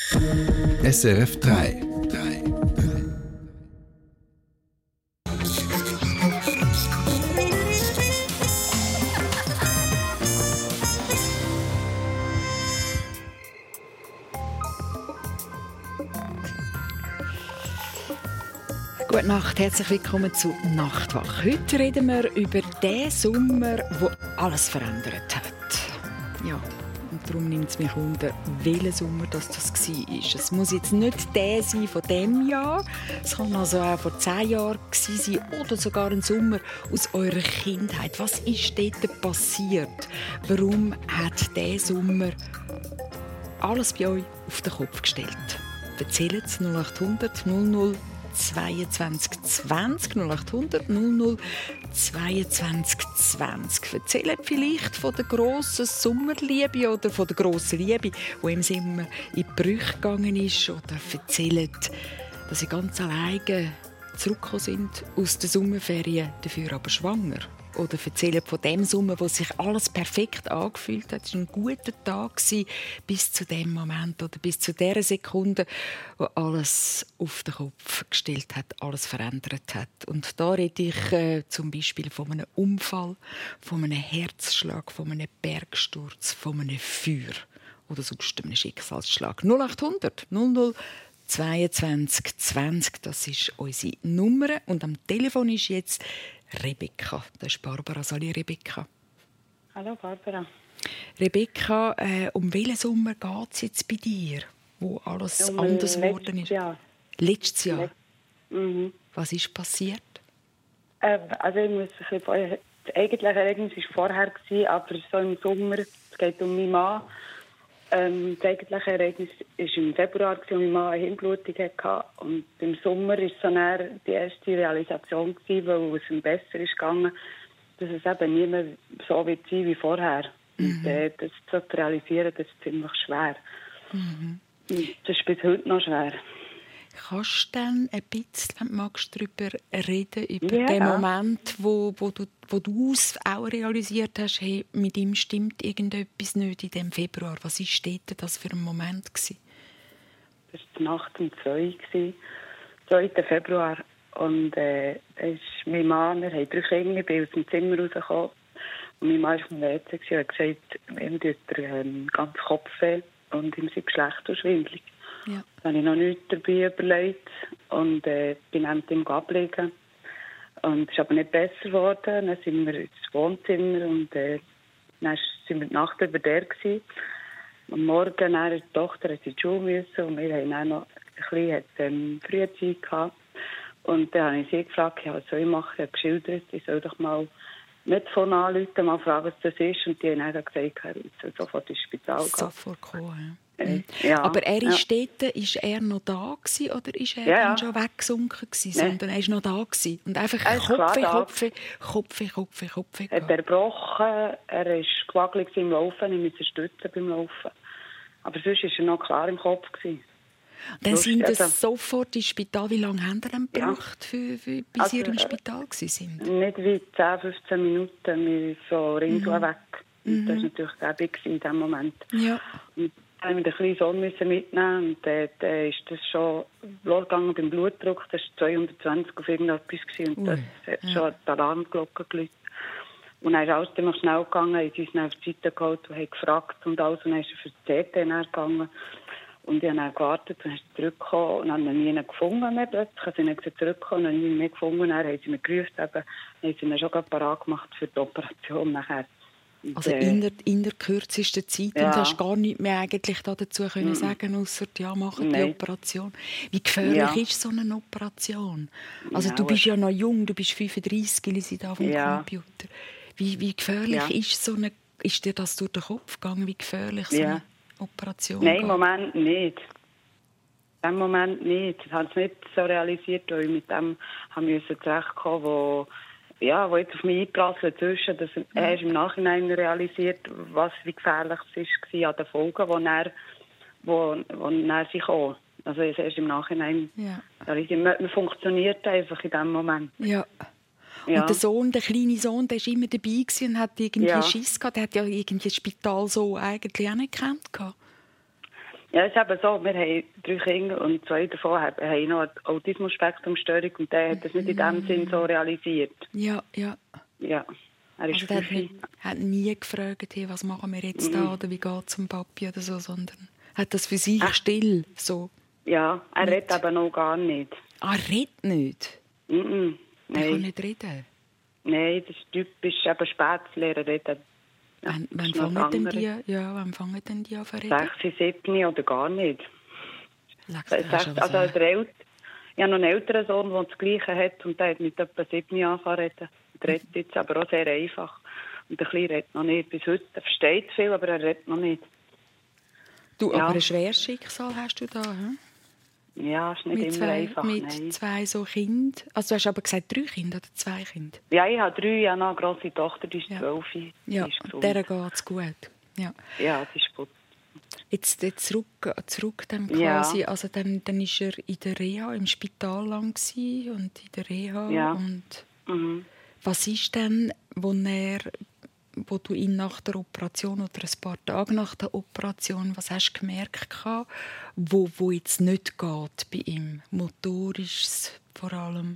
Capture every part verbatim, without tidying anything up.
S R F drei. Gute Nacht, herzlich willkommen zu Nachtwach. Heute reden wir über den Sommer, der alles verändert hat. Ja, und darum nimmt es mich wunder, welcher Sommer das, das war. Es muss jetzt nicht der sein von diesem Jahr, es kann also auch vor zehn Jahren sein oder sogar ein Sommer aus eurer Kindheit. Was ist dort passiert? Warum hat dieser Sommer alles bei euch auf den Kopf gestellt? Erzählt es null acht hundert null null zweiundzwanzig zwanzig null acht hundert null null zweiundzwanzig zwanzig. Erzählt vielleicht von der grossen Sommerliebe oder von der grossen Liebe, die im Sommer in die Brüche gegangen ist. Oder erzählt, dass sie ganz alleine zurückgekommen sind aus den Sommerferien, dafür aber schwanger. Oder erzählen von dem Sommer, wo sich alles perfekt angefühlt hat. Es war ein guter Tag bis zu dem Moment oder bis zu der Sekunde, wo alles auf den Kopf gestellt hat, alles verändert hat. Und da rede ich äh, zum Beispiel von einem Unfall, von einem Herzschlag, von einem Bergsturz, von einem Feuer oder sonst einem Schicksalsschlag. null acht hundert null null zweiundzwanzig zwanzig, das ist unsere Nummer. Und am Telefon ist jetzt Rebecca. Das ist Barbara. Salut, Rebecca. Hallo, Barbara. Rebecca, äh, um welchen Sommer geht es jetzt bei dir, wo alles um anders geworden ist? Jahr. Letztes Jahr? Let- mhm. Was ist passiert? Äh, also ich muss ein bisschen, das eigentliche Ereignis war vorher, aber so im Sommer, es geht um meinen Mann. Ähm, das eigentliche Ereignis war im Februar, als mein Mann eine Hirnblutung hatte. Und im Sommer war es so näher die erste Realisation, weil es ihm besser ist gegangen, dass es eben nicht mehr so wird sein wie vorher. Mhm. Und äh, das zu realisieren, das ist ziemlich schwer. Mhm. Und das ist bis heute noch schwer. Kannst du dann ein bisschen, wenn du magst, darüber reden, über ja. den Moment, wo, wo du, wo du es auch realisiert hast, hey, mit ihm stimmt irgendetwas nicht in dem Februar. Was war dort das für ein Moment gewesen? Das war die Nacht um zwei, zweiten Februar. Und äh, da ist mein Mann, wir haben drei Kinder, ich bin aus dem Zimmer rausgekommen. Und mein Mann war vom W C und hat gesagt, ihm tut der ähm, ganze Kopf weh und ihm sei schlecht und schwindelig. Ja. Da habe ich noch nichts dabei überlegt und äh, bin dann mit ihm ablegen. Und es ist aber nicht besser geworden. Dann sind wir ins Wohnzimmer und äh, dann sind wir die Nacht über der gewesen. Am Morgen dann, die Tochter in die Schule müssen und wir haben dann noch ein bisschen ähm, Frühzeit gehabt. Und dann habe ich sie gefragt, ja, was soll ich machen? Ich habe geschildert, ich soll doch mal nicht von anrufen, mal fragen, was das ist. Und die haben dann gesagt, ich soll sofort ins Spital gehen. Sofort kommen, äh, ja. Aber er ist ja. dort, ist er noch da gewesen, oder ist er ja, dann ja. schon weggesunken gewesen? Nee. Sondern er ist noch da gewesen. Und einfach Kopf, Kopf, Kopf, Kopf, Kopf. Er hat erbrochen, er war gewackelt im Laufen, ich musste stützen beim Laufen. Aber sonst war er noch klar im Kopf gewesen. Dann Lust, sind sie also, sofort ins Spital. Wie lange haben Sie denn gebraucht, ja. für, für, bis also, Sie im Spital waren? Nicht wie zehn, fünfzehn Minuten, wir von Ringsel mhm. weg. Und das war natürlich gäbig in diesem Moment. Ja. Und dann haben wir den kleinen Sohn mitnehmen und dann äh, ist das schon losgegangen beim Blutdruck. Das war zweihundertzwanzig auf irgendetwas und das hat ja. schon die Alarmglocke geläutet. Und dann ist alles immer schnell gegangen, sie sind auf die Seite geholt und haben gefragt und alles. Und dann ist er für die C T gegangen. Und ich habe dann gewartet und dann ist er zurückgekommen und haben ihn nie gefunden mehr plötzlich. Sie sind zurückgekommen und haben ihn nie gefunden. Dann haben sie mich gerufen, eben, haben sie ihn schon parat gemacht für die Operation nachher. Und, also äh, in der, in der kürzesten Zeit ja. und hast gar nichts mehr eigentlich dazu können mm. sagen, ausser ja, machen die Operation. Wie gefährlich ja. ist so eine Operation? Also ja, du bist ja noch jung, du bist fünfunddreissig, Sie da vom ja. Computer. Wie, wie gefährlich ja. ist so eine, ist dir das durch den Kopf gegangen, wie gefährlich so eine ja. Operation Nein, geht? im Moment nicht. Im Moment nicht. Ich habe es nicht so realisiert, weil ich mit dem haben wir zurechtkommen, wo ja, wo jetzt auf mich eingeprasselt zwischen, dass er erst im Nachhinein realisiert, was wie gefährlich es war an den Folgen, die er, wo, wo er sich kam. Also erst im Nachhinein. Ja. Man funktioniert einfach in dem Moment. Ja. Ja. Und der Sohn, der kleine Sohn, der war immer dabei und hat irgendwie ja. Schiss gehabt. Der hat ja irgendwie das Spital so eigentlich auch nicht gekannt. Ja, es ist eben so, wir haben drei Kinder und zwei davon haben, haben noch eine Autismus-Spektrum-Störung und der hat das nicht in dem Sinn so realisiert. Ja, ja. Ja, er ist Also der hat, nicht, hat nie gefragt, hey, was machen wir jetzt mm. da oder wie geht es dem Papi oder so, sondern hat das für sich Ach. still so. Ja, er nicht. redet aber noch gar nicht. Ah, er redet nicht? Mm -mm. Er kann nicht reden? Nein, das ist typisch, aber Spätzlehrer reden. Ja, wann, wann, fangen denn die, ja, wann fangen denn die an zu reden? Sechs, sieben oder gar nicht. Sechs, Sechs, also der El- ich habe noch einen älteren Sohn, der das Gleiche hat und der hat mit etwa sieben angefangen zu reden. Er redet jetzt aber auch sehr einfach. Und der Kleine redet noch nicht. Bis heute er versteht viel, aber er redet noch nicht. Du, ja. aber ein schweres Schicksal hast du da, hm? Ja, ist nicht mit immer zwei, einfach. Mit nein. zwei so Kindern. Also du hast aber gesagt, drei Kinder oder zwei Kinder? Ja, ich habe drei. Ich habe noch eine grosse Tochter, die ist ja. zwölf. Ja, der geht es gut. Ja, ja das ist gut. Jetzt, jetzt zurück, zurück dann quasi. Ja. Also dann, dann war er in der Reha, im Spital lang und in der Reha. Ja. Und mhm. was ist denn, wo er... wo du ihn nach der Operation oder ein paar Tage nach der Operation, was hast du gemerkt, wo, wo jetzt nicht geht bei ihm? Motorisch vor allem?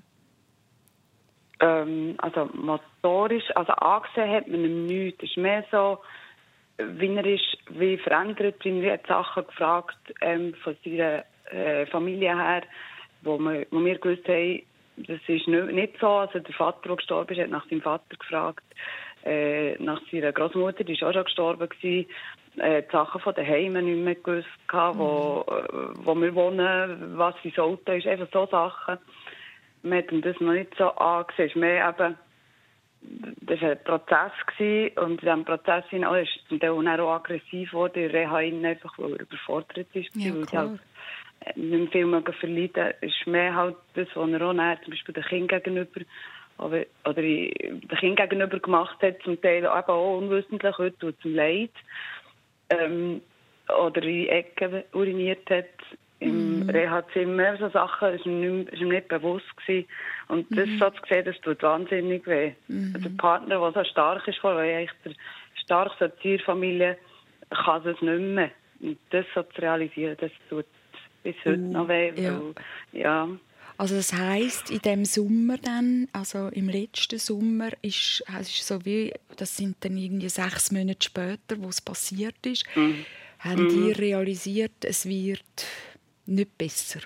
Ähm, also motorisch, also angesehen hat man ihm nichts. Es ist mehr so, wie er ist, wie verändert. Er hat Sachen gefragt ähm, von seiner äh, Familie her, wo wir, wo wir gewusst haben, das ist nicht, nicht so. Also der Vater, der gestorben ist, hat nach seinem Vater gefragt. Äh, nach seiner Großmutter, die war auch schon gestorben. Äh, die Sachen von den Heimen nicht mehr gewusst, mhm. wo, wo wir wohnen, was sein Auto ist, einfach so Sachen. Man hat das noch nicht so angesehen. Es war mehr eben, das war ein Prozess gewesen, und in diesem Prozess oh, ist zum Teil auch aggressiv geworden, in Reha, einfach, weil er überfordert ist. Ja, weil sie halt nicht viel mehr verleiden. Es ist mehr halt das, was er auch näher, zum Beispiel den Kindern gegenüber oder den Kindern gegenüber gemacht hat, zum Teil eben auch unwissentlich, heute tut es ihm leid. Ähm, oder in Ecken uriniert hat, im mm. Reha-Zimmer, so Sachen, das war ihm nicht, nicht bewusst gewesen. Und das mm. so zu sehen, das tut wahnsinnig weh. Mm. Der Partner, der so stark ist, weil eigentlich der starke Tierfamilie kann es nicht mehr. Und das so zu realisieren, das tut bis heute uh, noch weh. Ja. Weil, ja. Also das heisst, in dem Sommer dann, also im letzten Sommer, ist, es ist so wie, das sind dann irgendwie sechs Monate später, wo es passiert ist, mm. haben mm. die realisiert, es wird nicht besser?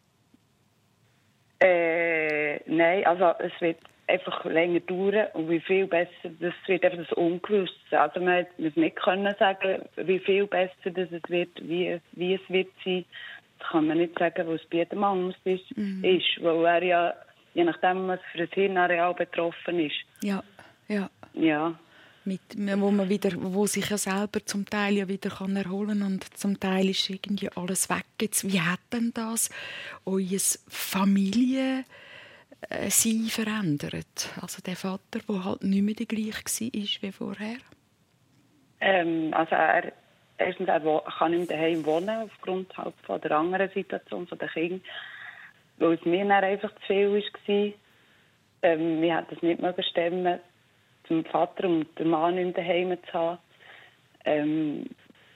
Äh, nein, also es wird einfach länger dauern und wie viel besser, das wird einfach das Ungewisse. Also man muss nicht können sagen, wie viel besser das es wird, wie, wie es wird sein. Das kann man nicht sagen, weil es bei jedem anders ist, mhm. ist, weil er ja, je nachdem, was für ein Hirnareal betroffen ist. Ja, ja. Ja. Mit, wo man wieder, wo sich ja selber zum Teil ja wieder kann erholen und zum Teil ist irgendwie alles weg. Jetzt, wie hat denn das euer Familiensein verändert? Also der Vater, der halt nicht mehr der gleiche war wie vorher? Ähm, also er, erstens, er kann nicht mehr daheim wohnen, aufgrund halt von der anderen Situation der Kinder, weil es mir dann einfach zu viel war. Ähm, wir hätten es nicht mehr stemmen, zum Vater und den Mann nicht mehr daheim zu haben. Ähm,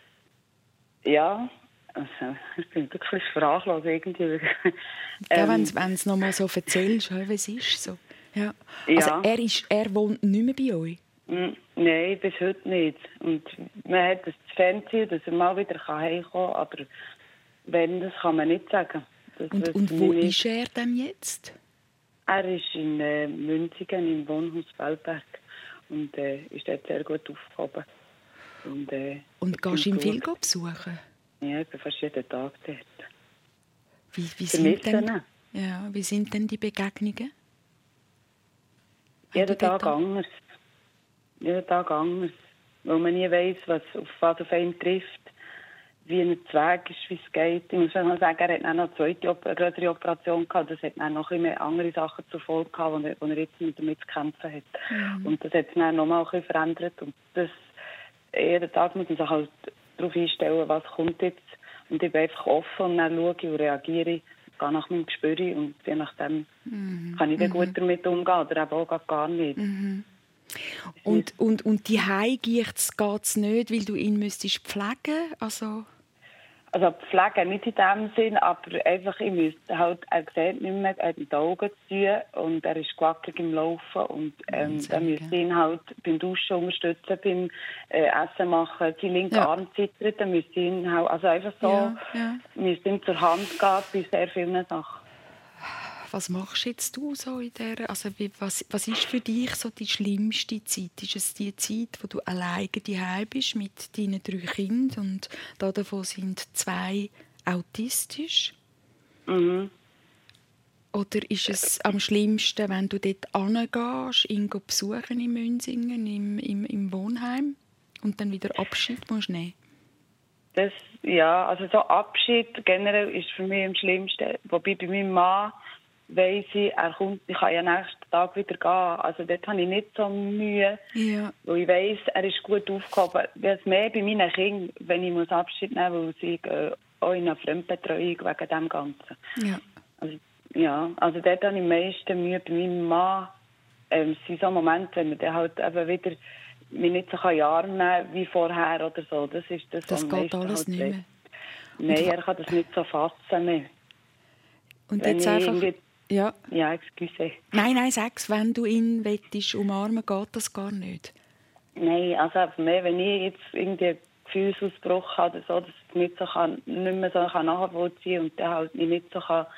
ja, also, ich bin wirklich sprachlos irgendwie. Ja, ähm, wenn du es noch mal so erzählst, wie es ist. So. Ja. Also ja. er, ist, er wohnt nicht mehr bei euch? Mm, nein, bis heute nicht. Und man hat das Fernsehen, dass er mal wieder heimkommen kann, aber wenn, das kann man nicht sagen. Das und und wo nicht. Ist er denn jetzt? Er ist in äh, Münzigen, im Wohnhaus Feldberg. Und äh, ist dort sehr gut aufgehoben. Und, äh, und gehst du ihn viel besuchen? Ja, ich bin fast jeden Tag dort. Wie, wie, sind, denn, ja, wie sind denn die Begegnungen? Jeden Tag anders. Jeden Tag anders. Weil man nie weiss, was auf was auf einen trifft, wie ein Weg ist, wie es geht. Ich muss mal sagen, er hat auch noch eine zweite eine größere Operation gehabt. Das hat dann noch immer andere Sachen zur Folge gehabt, wo er, wo er jetzt damit zu kämpfen hat. Mhm. Und das hat es dann noch mal ein bisschen verändert. Und das, jeden Tag muss man sich halt darauf einstellen, was kommt jetzt. Und ich bin einfach offen und dann schaue und reagiere. Ich gehe nach meinem Gespür und je nachdem mhm. kann ich dann gut damit umgehen oder eben auch gar nicht. Mhm. Und, und, und die Heim geht es nicht, weil du ihn müsstest pflegen? Also Also Pflege nicht in dem Sinn, aber einfach, ich müsste halt, er sieht nicht mehr, er hat mit den Augen zu tun und er ist gewackelig im Laufen und ähm, dann müsste ich ihn halt beim Duschen unterstützen, beim äh, Essen machen, sein linker Ja. Arm zittert, dann müsste ich ihn halt, also einfach so, Ja, ja. müsste ihm zur Hand gehen bei sehr vielen Sachen. Was machst jetzt du so in der, also wie, was, was ist für dich so die schlimmste Zeit? Ist es die Zeit, wo du alleine daheim bist mit deinen drei Kindern und da davon sind zwei autistisch? Mhm. Oder ist es am schlimmsten, wenn du dort hingehst, ihn besuchen in Münsingen, im, im, im Wohnheim und dann wieder Abschied musst nehmen? Das, ja, also so Abschied generell ist für mich am schlimmsten. Wobei bei meinem Mann weiss ich, er kommt, ich kann ja nächsten Tag wieder gehen. Also dort habe ich nicht so Mühe, Ja. weil ich weiss, er ist gut aufgehoben. Das mehr bei meinen Kindern, wenn ich muss Abschied nehmen muss, weil sie gehen auch in eine Fremdbetreuung wegen dem Ganzen. Ja. Also, ja, also dort habe ich am meisten Mühe bei meinem Mann. Ähm, es sind so Momente, wenn man dann halt eben wieder mich nicht so in die Arme nehmen wie vorher oder so. Das ist das, Das am geht meisten alles halt nicht weh. mehr. Nein, er kann das nicht so fassen mehr. Und Wenn jetzt ich einfach... irgendwie- Ja. Ja, excuse. Nein, nein, sag's, wenn du ihn wettest umarmen, geht das gar nicht. Nein, also einfach mehr, wenn ich jetzt irgendwie einen Gefühlsausbruch habe oder so, dass ich nicht, so kann, nicht mehr so kann nachvollziehen kann und dann halt mich nicht so kann,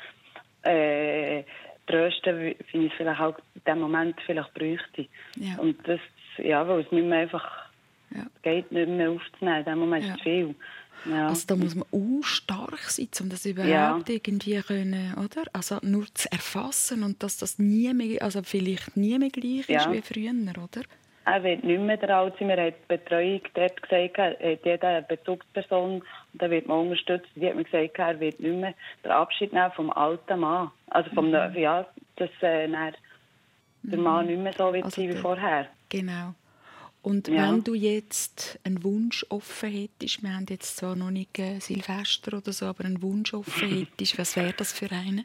äh, trösten, wie wie ich es vielleicht auch in dem Moment vielleicht bräuchte. Ja. Und das, ja, weil es nicht mehr einfach Ja. geht, nicht mehr aufzunehmen. In dem Moment Ja. ist es viel. Ja. Also da muss man auch stark sein, um das überhaupt Ja. irgendwie können, oder? Also nur zu erfassen und dass das nie mehr, also vielleicht nie mehr gleich ist Ja. wie früher, oder? Er wird nicht mehr der Alt sein. Wir haben die Betreuung dort gesagt, er hat jeder eine Bezugsperson und dann wird man unterstützt. Die hat mir gesagt, er wird nicht mehr den Abschied nehmen vom alten Mann. Also vom, Mhm. ja, dass äh, dann der Mann nicht mehr so wird Also sein wie der- vorher. Genau. Und Ja. wenn du jetzt einen Wunsch offen hättest, wir haben jetzt zwar noch nicht äh, Silvester oder so, aber einen Wunsch offen hättest, was wäre das für einen?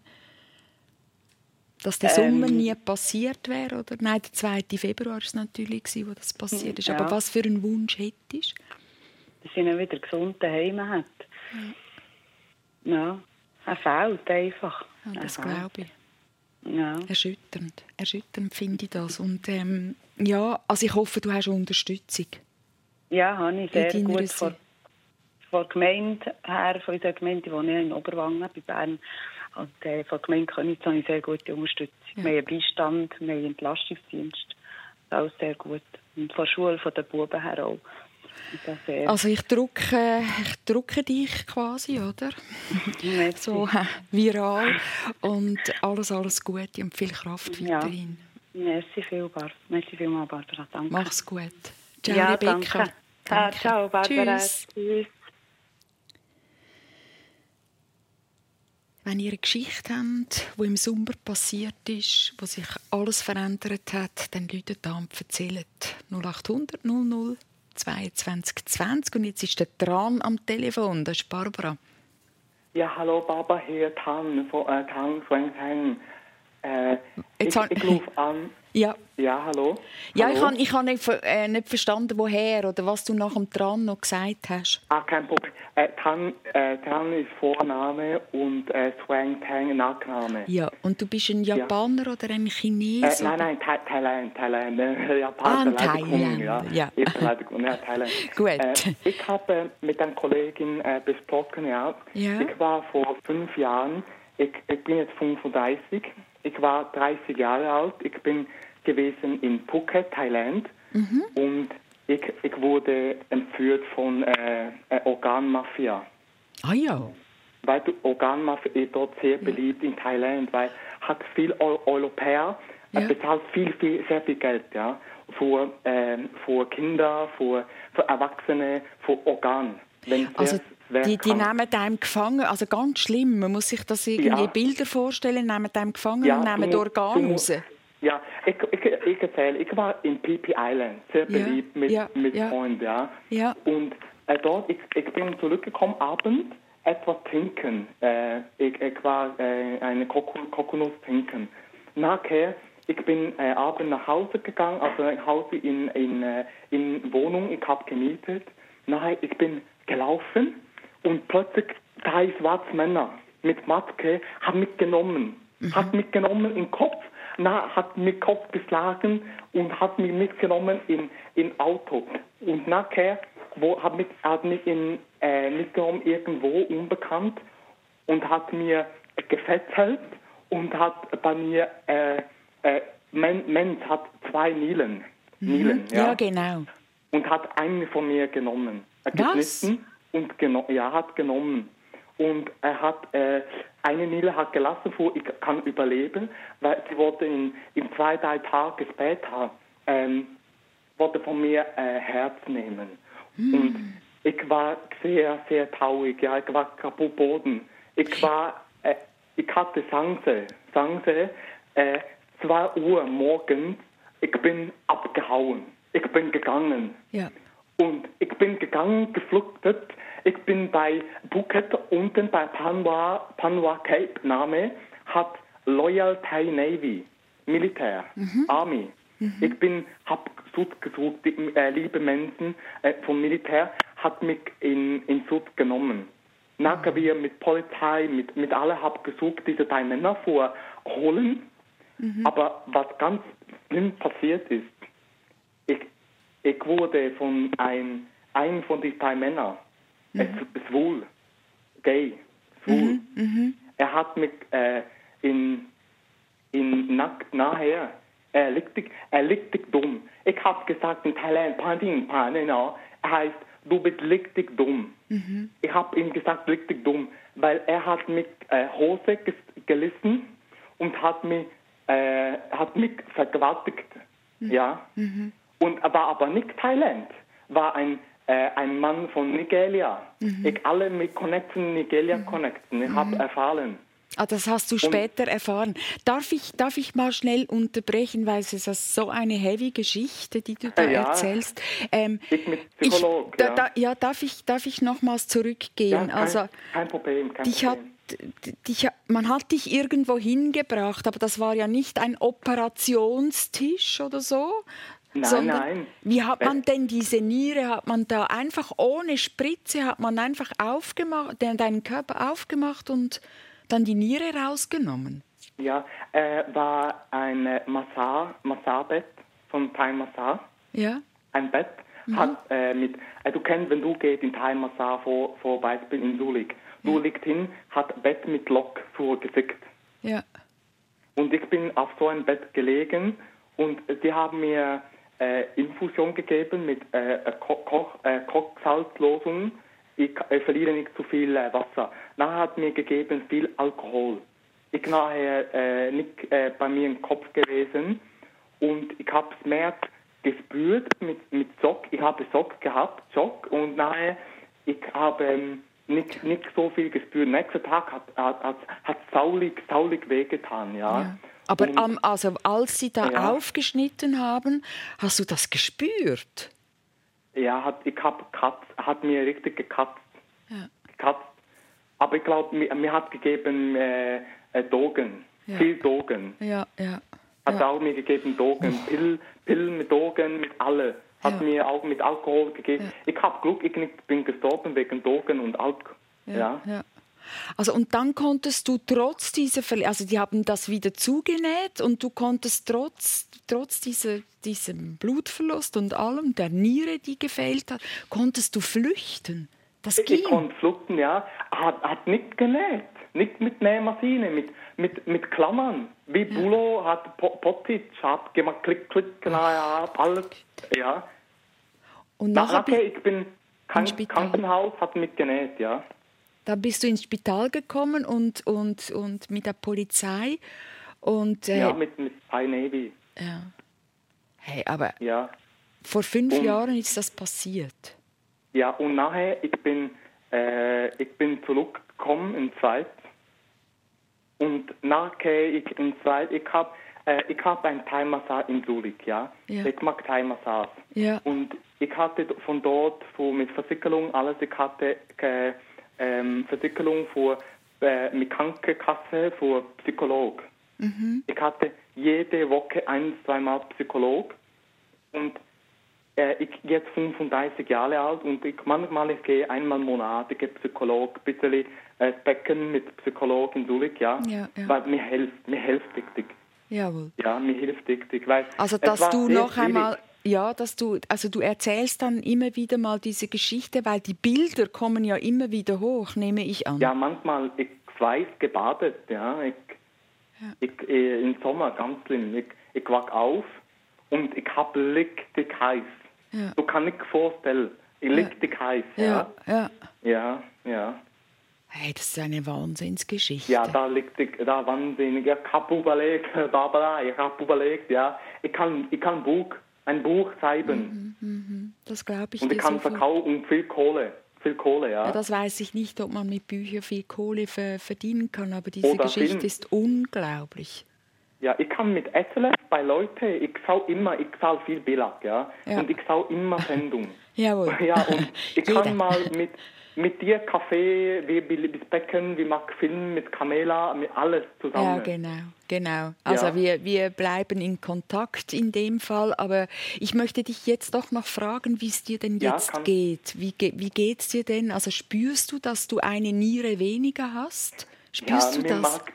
Dass der Ähm. Sommer nie passiert wäre, oder? Nein, der zweite Februar war es natürlich, wo das passiert ist. Ja. Aber was für einen Wunsch hättest Dass er ihn wieder gesund daheim hat. Ja. Er fehlt einfach. du? Ja, das Er fehlt. glaube ich. Ja. Erschütternd. Erschütternd finde ich das. Und ähm, ja, also ich hoffe, du hast Unterstützung. Ja, habe ich sehr In deiner gut von, von der Gemeinde her, von unserer Gemeinde, die wohne in Oberwangen bei Bern. Und äh, von der Gemeinde Königs habe ich sehr gute Unterstützung. Ja. Wir haben Beistand, wir haben Entlastungsdienst. Das ist auch sehr gut. Und von der Schule, von den Buben her auch. Und das sehr Also ich drücke, ich drücke dich quasi, oder? Merci. So äh, viral. Und alles, alles Gute und viel Kraft Ja. weiterhin. Merci viel, Bar. Merci vielmals, Barbara. Danke. Mach's gut. Ciao, ja, Rebecca. danke. Ah, ciao, Barbara. Tschüss. Tschüss. Wenn ihr eine Geschichte habt, die im Sommer passiert ist, wo sich alles verändert hat, dann läutet an und erzählt. null acht hundert null null zweiundzwanzig zwanzig. Und jetzt ist der Tran am Telefon. Das ist Barbara. Ja, hallo Barbara, hier Tan von äh, Tan Frank Tang. Äh, Jetzt ich han- ich rufe an. Ja, Ja, hallo. ja hallo? ich habe ich hab nicht, ver- äh, nicht verstanden, woher oder was du nach dem Tran noch gesagt hast. Ah, kein Problem. Äh, Tan, äh, Tan ist Vorname und äh, Swang Tang Nachname. Ja, und du bist ein Japaner oder ein Äh, Chines? nein, oder? nein, Tha Thailand, Thailand. Äh, Japan, Ah, ein Beleidigung, ja. Thailänder, ja. Ich Beleidigung, ja, Thailand. Gut. Äh, ich habe äh, mit einer Kollegin äh, besprochen, ja. Ja. Ich war vor fünf Jahren, ich, ich bin jetzt fünfunddreißig, ich war dreißig Jahre alt, ich bin gewesen in Phuket, Thailand, Mhm. und ich, ich wurde entführt von äh, äh, Organmafia. Ah ja. Weil die Organmafia ist dort sehr beliebt in Thailand, weil hat viel Eu Europäer äh, Ja. bezahlt viel, viel, sehr viel Geld, ja, für, äh, für Kinder, für, für Erwachsene, für Organ. Wenn sehr, Also sehr die, die krank- nehmen einem gefangen, also ganz schlimm, man muss sich das irgendwie Ja. Bilder vorstellen, nehmen einem gefangen Ja, und du nehmen mu- Organe du mu- raus. Ja, ich, ich, ich erzähle, ich war in Phi Phi Island, sehr Ja, beliebt mit, ja, mit ja. Freunden, ja. Ja. Und äh, dort, ich, ich bin zurückgekommen, abends etwas trinken. Äh, ich, ich war äh, eine Kokosnuss trinken. Nachher, ich bin äh, abends nach Hause gegangen, also nach Hause in, in, äh, in Wohnung, ich habe gemietet. Nachher, ich bin gelaufen Und plötzlich drei schwarze Männer mit Maske haben mich genommen. Mhm. Hat mich genommen im Kopf, na, hat mich Kopf geschlagen und hat mich mitgenommen in in Auto. Und nachher wo, hat mich, hat mich in, äh, mitgenommen irgendwo unbekannt und hat mir gefesselt und hat bei mir, äh, äh, Mensch hat zwei Nielen. Mhm. Nielen ja. ja, genau. Und hat einen von mir genommen. Er geschnitten und geno- ja, hat genommen. Und er hat, äh, eine Nile hat gelassen, wo ich kann überleben, weil sie wollte in, in zwei, drei Tage später, ähm, wollte von mir äh, Herz nehmen. Mm. Und ich war sehr, sehr traurig, ja, ich war kaputt Boden. Ich war, äh, ich hatte Chance, Chance, äh, zwei Uhr morgens, ich bin abgehauen, ich bin gegangen. Ja. Und ich bin gegangen, geflüchtet. Ich bin bei Phuket unten bei Panwa, Panwa Cape Name, hat Royal Thai Navy, Militär, mhm. Army. Mhm. Ich bin, hab gesucht, gesucht, die äh, liebe Menschen äh, vom Militär hat mich in, in Sud genommen. Mhm. Nachher wir mit Polizei, mit, mit alle hab gesucht, diese drei Männer vorholen. Mhm. Aber was ganz schlimm passiert ist, ich, ich wurde von einem, einem von den drei Männern, mhm. äh, schwul, gay, schwul. Mhm. Mhm. Er hat mich äh, in, in nackt nachher, er liegt dich, er liegt dich dumm. Ich habe gesagt in Thailand, Panding, Panding, er heißt, du bist richtig dumm. Mhm. Ich habe ihm gesagt, richtig dumm, weil er hat mich äh, Hose gelissen und hat mich, äh, hat mich vergewaltigt, mhm. ja. Mhm. Und er war aber nicht Thailand, war ein, äh, ein Mann von Nigeria. Mhm. Ich alle mit Connection, Nigeria mhm. Connection, ich habe mhm. erfahren. Ah, das hast du später und, erfahren. Darf ich, darf ich mal schnell unterbrechen, weil es ist so eine heavy Geschichte, die du da ja, erzählst. Ähm, ich mit Psycholog, ich, da, da, ja, darf ich, darf ich nochmals zurückgehen? Ja, kein, also, kein Problem, kein dich Problem. Hat, dich, man hat dich irgendwo hingebracht, aber das war ja nicht ein Operationstisch oder so. Nein, Sondern, nein. Wie hat man denn diese Niere, hat man da einfach ohne Spritze, hat man einfach aufgemacht, deinen Körper aufgemacht und dann die Niere rausgenommen? Ja, äh, war ein Massage, Massagebett von Thai Massage. Ja. Ein Bett mhm. hat äh, mit, äh, du kennst, wenn du gehst in Thai Massage vor, vor Beispiel in Sulik, du ja. liegst hin, hat Bett mit Lock vorgefickt. Ja. Und ich bin auf so einem Bett gelegen und die haben mir äh, Infusion gegeben mit äh, Ko- Koch, äh, Kochsalzlösung. Ich äh, verliere nicht zu viel äh, Wasser. Nachher hat mir gegeben viel Alkohol. Ich nachher äh, nicht äh, bei mir im Kopf gewesen und ich habe Schmerz gespürt mit mit Schock. Ich habe Schock gehabt, Schock und nachher ich habe ähm, nicht nicht so viel gespürt. Nächsten Tag hat hat hat, hat saulig saulig wehgetan, ja. ja. Aber und, um, also als sie da ja. aufgeschnitten haben, hast du das gespürt? Ja, hat, ich hab Katz, hat mir richtig gekatzt. Ja. gekatzt. Aber ich glaube, mir, mir hat gegeben äh, äh, Drogen, ja. viel Drogen. Ja, ja. Hat ja. auch mir gegeben Drogen, Pill, Pillen mit Drogen, mit alle. Hat ja. mir auch mit Alkohol gegeben. Ja. Ich habe Glück, ich nicht, bin gestorben wegen Drogen und Alkohol. Ja, ja. ja. Also und dann konntest du trotz dieser Verletzung, also die haben das wieder zugenäht und du konntest trotz, trotz dieser, diesem Blutverlust und allem, der Niere, die gefehlt hat, konntest du flüchten. Das ging. Ich konnte flüchten, ja. Hat, hat nicht genäht. Nicht mit Nähmaschine, mit, mit, mit Klammern. Wie ja. Bulo hat Potic, hat gemacht, klick, klick, ja, alles, ja. Und nachher Na, okay, ich bin Krank- Krankenhaus, hat mich genäht, ja. Da bist du ins Spital gekommen und, und, und mit der Polizei. Und, äh, ja, mit, mit Thai Navy. Ja. Hey, aber ja. vor fünf und, Jahren ist das passiert. Ja, und nachher, ich bin, äh, ich bin zurückgekommen in Schweiz. Und nachher, ich in Schweiz, ich habe äh, ich hab ein Thai-Massage in Zürich, ja. ja. Ich mag Thai-Massage. Ja. Und ich hatte von dort, für, mit Versicherung, alles, ich hatte äh, ähm, Versicherung für, äh, mit Krankenkasse für Psycholog. Mhm. Ich hatte jede Woche ein, zweimal Psycholog. Und äh, ich bin jetzt fünfunddreißig Jahre alt und ich, manchmal ich gehe einmal im Monat, ich gehe Psycholog, ein bisschen äh, Becken mit Psycholog in Zürich, ja, Ja, ja. weil mir hilft, mir hilft richtig. Jawohl. Ja, mir hilft richtig, weil Also, es dass war du sehr noch schwierig. einmal, ja, dass du, also du erzählst dann immer wieder mal diese Geschichte, weil die Bilder kommen ja immer wieder hoch, nehme ich an. Ja, manchmal, ich weiß gebadet, ja, ich, Ja. ich äh, im Sommer ganz schlimm, ich, ich wach auf und ich hab richtig heiß. Ja. Du kannst nicht vorstellen, ich Ja. richtig heiß, ja. Ja, ja. Ja, ja. Hey, das ist eine Wahnsinnsgeschichte. Ja, da liegt ich, da wahnsinnig. Ich hab überlegt, Barbara, ich hab überlegt, ja. Ich kann, ich kann Buch, ein Buch schreiben. Das glaube ich Und ich dir kann sofort. verkaufen und viel Kohle. Viel Kohle, ja. Ja, das weiß ich nicht, ob man mit Büchern viel Kohle ver- verdienen kann, aber diese Oder Geschichte Film. ist unglaublich. Ja, ich kann mit Essen bei Leuten, ich schau immer, ich zahle viel Belag, ja. Ja. Und ich schau immer Sendung. Jawohl. Ja, und ich Jeder. kann mal mit, mit dir Kaffee, wie bis Becken, wie mag Film, mit Kamela, mit alles zusammen. Ja, genau, genau. Also Ja. wir, wir bleiben in Kontakt in dem Fall, aber ich möchte dich jetzt doch noch fragen, wie es dir denn Ja, jetzt kann- geht. Wie, ge- wie geht es dir denn? Also spürst du, dass du eine Niere weniger hast? Spürst ja, du mir das? Mag,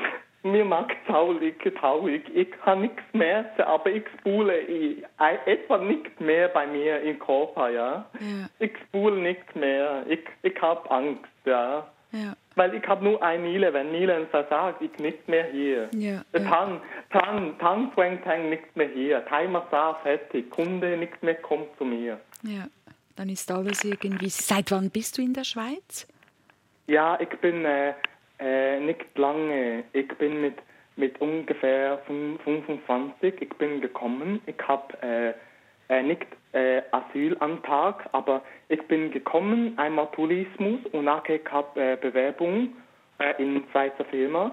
mir mag traurig, traurig. Ich kann nichts mehr, aber ich spule ich, etwa nicht mehr bei mir im Körper, ja. Ja. Ich spule nicht mehr. Ich, ich habe Angst, ja. Ja. Weil ich habe nur eine Niere. Wenn Nieren versagt, ich nicht mehr hier. Ja, Äh, ja. Tan, Tan, Tan, Twang, Tang nicht mehr hier. Thai-Massage fertig. Kunde nicht mehr kommt zu mir. Ja, dann ist alles irgendwie... Seit wann bist du in der Schweiz? Ja, ich bin äh, äh, nicht lange. Ich bin mit, mit ungefähr fünfundzwanzig. Ich bin gekommen. Ich habe äh, äh, nicht äh, Asylantrag, aber ich bin gekommen, einmal Tourismus und nachher ich habe äh, Bewerbung äh, in Schweizer Firma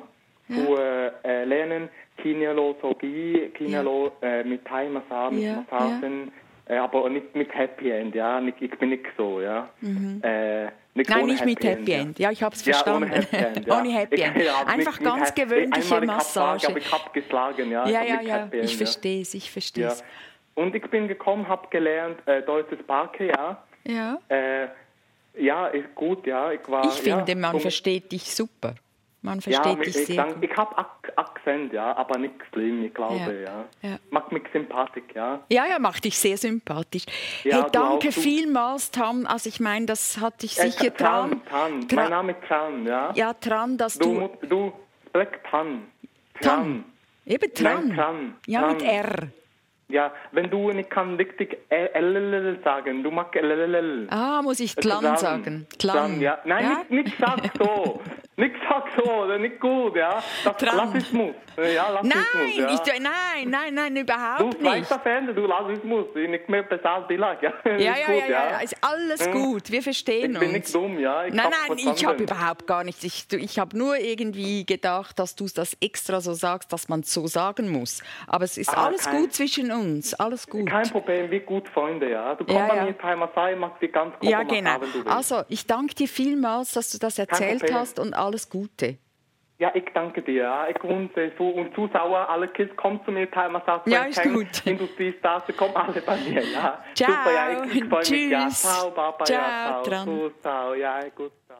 für äh, Lernen Kinesiologie, Kinesiolo äh, mit Thai-Massagen, Ja, mit Massagen, äh, aber nicht mit Happy End, ja. Nicht, ich bin nicht so, ja. Äh, nicht Nein, ohne nicht mit Happy ja. End. Ja, ich habe es Ja, verstanden. ohne Happy End. Ja. Ohne Happy Ich- End. ja, Einfach nicht- ganz nicht Happy- gewöhnliche Einmal ich hab Massage. Frage, aber ich habe geschlagen, ja. Ja, Ich ja, hab nicht ja. Happy End, Ich ja. verstehe es, ich verstehe Ja. es. Und ich bin gekommen, habe gelernt äh, deutsches Sprache, ja. Ja. Äh, ja, ist gut, ja. Ich war. Ich finde, ja, man so- versteht dich super. Man Ja, versteht mit- dich ich, sehr dank- gut. ich habe Ak Akzent, ja, aber nicht schlimm, ich glaube, ja. Ja. Macht mich sympathisch, ja. Ja, ja, macht dich sehr sympathisch. Ja, hey, du danke auch, du- vielmals, Tam. Also ich meine, das hat dich Äh, sicher Tran, dran. Tran. Mein Name ist Tran, ja. Ja, dran, dass Du, du... mu- du sprichst Tran. Tan. Eben dran. Nein, Tran. Ja, mit Tran. R. Ja, wenn du nicht kann richtig L L L sagen, du magst L L L. Ah, muss ich Tlan Tran. sagen. Tran, Tlan. ja. Nein, Ja? Nicht, nicht sag so. Nicht sag so, das ist nicht gut, ja. Das Tran. Rassismus. Ja, Rassismus, Nein, ja. ich, nein, nein, nein, Du überhaupt nicht. Schweizer Fernsehen, du Rassismus, nicht mehr bezahlt Billag, ja. Ja, Ist ja, gut, ja, ja, ja, ist alles Hm. gut. Wir verstehen Ich bin uns. nicht dumm, ja. Ich nein, hab's nein, ich habe verstanden. überhaupt gar nichts. Ich, du- ich habe nur irgendwie gedacht, dass du das extra so sagst, dass man es so sagen muss. Aber es ist Ah, alles kein- gut zwischen uns. Alles gut. Kein Problem, wir gut Freunde, ja. Du kommst Ja, bei ja. mir Timer sein, machst die ganz Ja, Kopf genau. wenn du willst. Also, ich danke dir vielmals, dass du das erzählt Problem. hast und alles Gute. Ja, ich danke dir. Ja. Ich wünsche so und Zuschauer, alle Kids, kommt zu mir, Timer sagt, Ja, ist gut. Industriestars, kommen alle bei mir, ja. Ciao. Super, ja, ich, ich freue mich, ja. Tschüss. Ciao, Papa, Ciao, ja, ciao. Tran. Gut, ciao, ja, gut, ciao.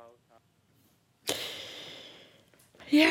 Ja.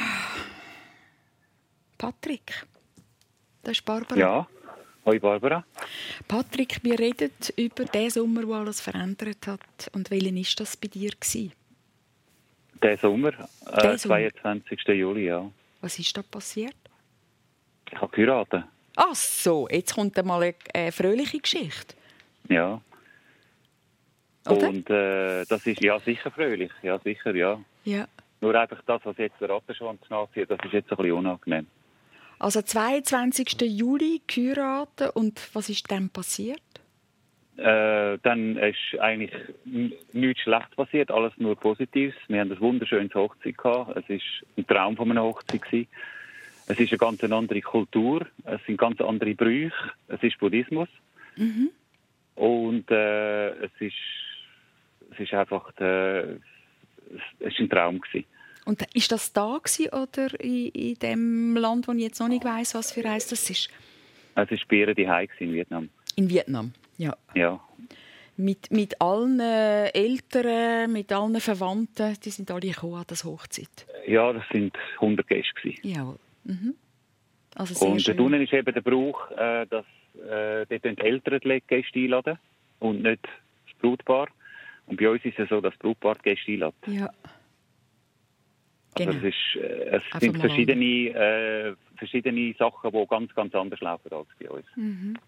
Patrick, das ist Barbara. Ja, hoi Barbara. Patrick, wir reden über den Sommer, der alles verändert hat. Und welchen war das bei dir gewesen? Der Sommer, Der äh, Sommer. zweiundzwanzigsten Juli, ja. Was ist da passiert? Ich habe geheiratet. Ach so, jetzt kommt einmal eine, eine fröhliche Geschichte. Ja. Oder? Und äh, das ist ja sicher fröhlich, ja sicher, ja. Ja. Nur einfach das, was jetzt der Rattenschwanz nachzieht, das ist jetzt ein bisschen unangenehm. Also zweiundzwanzigsten Juli geheiratet und was ist dann passiert? Äh, dann ist eigentlich n- nichts schlecht passiert, alles nur Positives. Wir haben ein wunderschönes Hochzeit gehabt. Es war ein Traum von einer Hochzeit gewesen. Es ist eine ganz andere Kultur, es sind ganz andere Brüche, es ist Buddhismus. Mhm. Und äh, es ist es ist einfach äh, es ist ein Traum gewesen. Und ist das da gewesen oder in, in dem Land, wo ich jetzt noch nicht weiss, was für eins das ist? Es ist bei ihr daheim in Vietnam. In Vietnam. Ja. ja. Mit, mit allen äh, Eltern, mit allen Verwandten, die sind alle gekommen an das Hochzeit? Ja, das sind hundert Gäste gewesen. Jawohl. Mhm. Also sehr und schön. dort unten ist eben der Brauch, äh, dass äh, dort die Eltern die Gäste einladen und nicht das Brautpaar. Und bei uns ist es so, dass das Brautpaar die Gäste einlädt. Ja. Also Genau. es, ist, äh, es Einfach sind mal verschiedene, äh, verschiedene Sachen, die ganz, ganz anders laufen als bei uns. Mhm.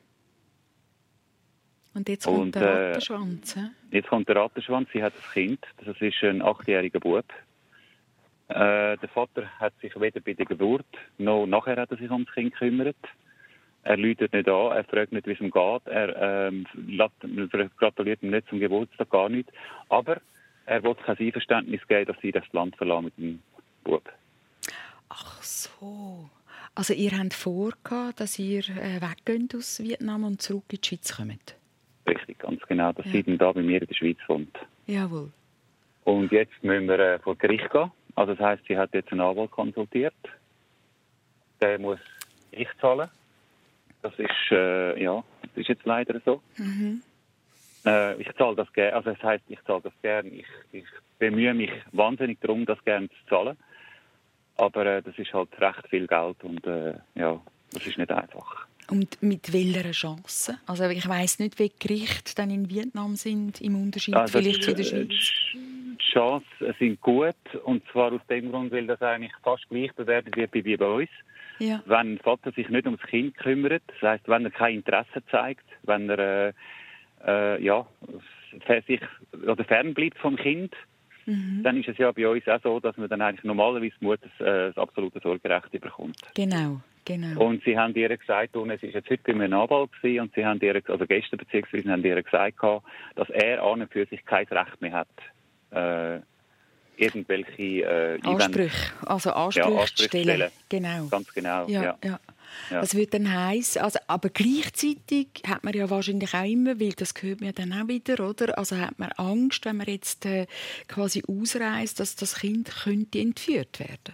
Und jetzt kommt Und, der äh, Rattenschwanz. He? Jetzt kommt der Rattenschwanz, sie hat ein Kind, das ist ein achtjähriger Bub. Äh, der Vater hat sich weder bei der Geburt noch nachher hat er sich ums Kind gekümmert. Er läutet nicht an, er fragt nicht, wie es ihm geht, er ähm, gratuliert ihm nicht zum Geburtstag, gar nicht. Aber er will kein Einverständnis geben, dass sie das Land verlassen mit dem Bub. Ach so. Also ihr habt vor, dass ihr äh, weggeht aus Vietnam und zurück in die Schweiz kommt? Richtig, ganz genau, dass Ja. sie dann da bei mir in der Schweiz wohnt. Jawohl. Und jetzt müssen wir äh, vor Gericht gehen. Also das heisst, sie hat jetzt einen Anwalt konsultiert. Der muss ich zahlen. Das ist, äh, ja, das ist jetzt leider so. Mhm. Äh, ich zahle das gerne. Also das heisst, ich zahle das gerne. Ich, ich bemühe mich wahnsinnig darum, das gerne zu zahlen. Aber äh, das ist halt recht viel Geld und äh, ja, das ist nicht einfach. Und mit welcher Chance? Also ich weiss nicht, wie die Gerichte dann in Vietnam sind, im Unterschied Also, vielleicht zu der äh, Schweiz. Die Chancen sind gut, und zwar aus dem Grund, weil das eigentlich fast gleich bewertet wird wie bei uns. Ja. Wenn der Vater sich nicht ums Kind kümmert, das heisst, wenn er kein Interesse zeigt, wenn er äh, äh, ja, sich oder fernbleibt vom Kind, Mhm. dann ist es ja bei uns auch so, dass man dann eigentlich normalerweise die Mutter äh, das absolute Sorgerecht bekommt. Genau, genau. Und sie haben ihr gesagt, und es ist jetzt heute bei mir ein Anwalt gewesen, und sie haben ihr, also gestern beziehungsweise haben ihr gesagt, dass er an und für sich kein Recht mehr hat, äh, irgendwelche äh, Ansprüche, also Ansprüche, ja, zu stellen. Genau. Ganz genau, Ja, ja. ja. Ja. Das würde dann heissen, also, aber gleichzeitig hat man ja wahrscheinlich auch immer, weil das gehört mir dann auch wieder, oder? Also hat man Angst, wenn man jetzt äh, quasi ausreist, dass das Kind könnte entführt werden.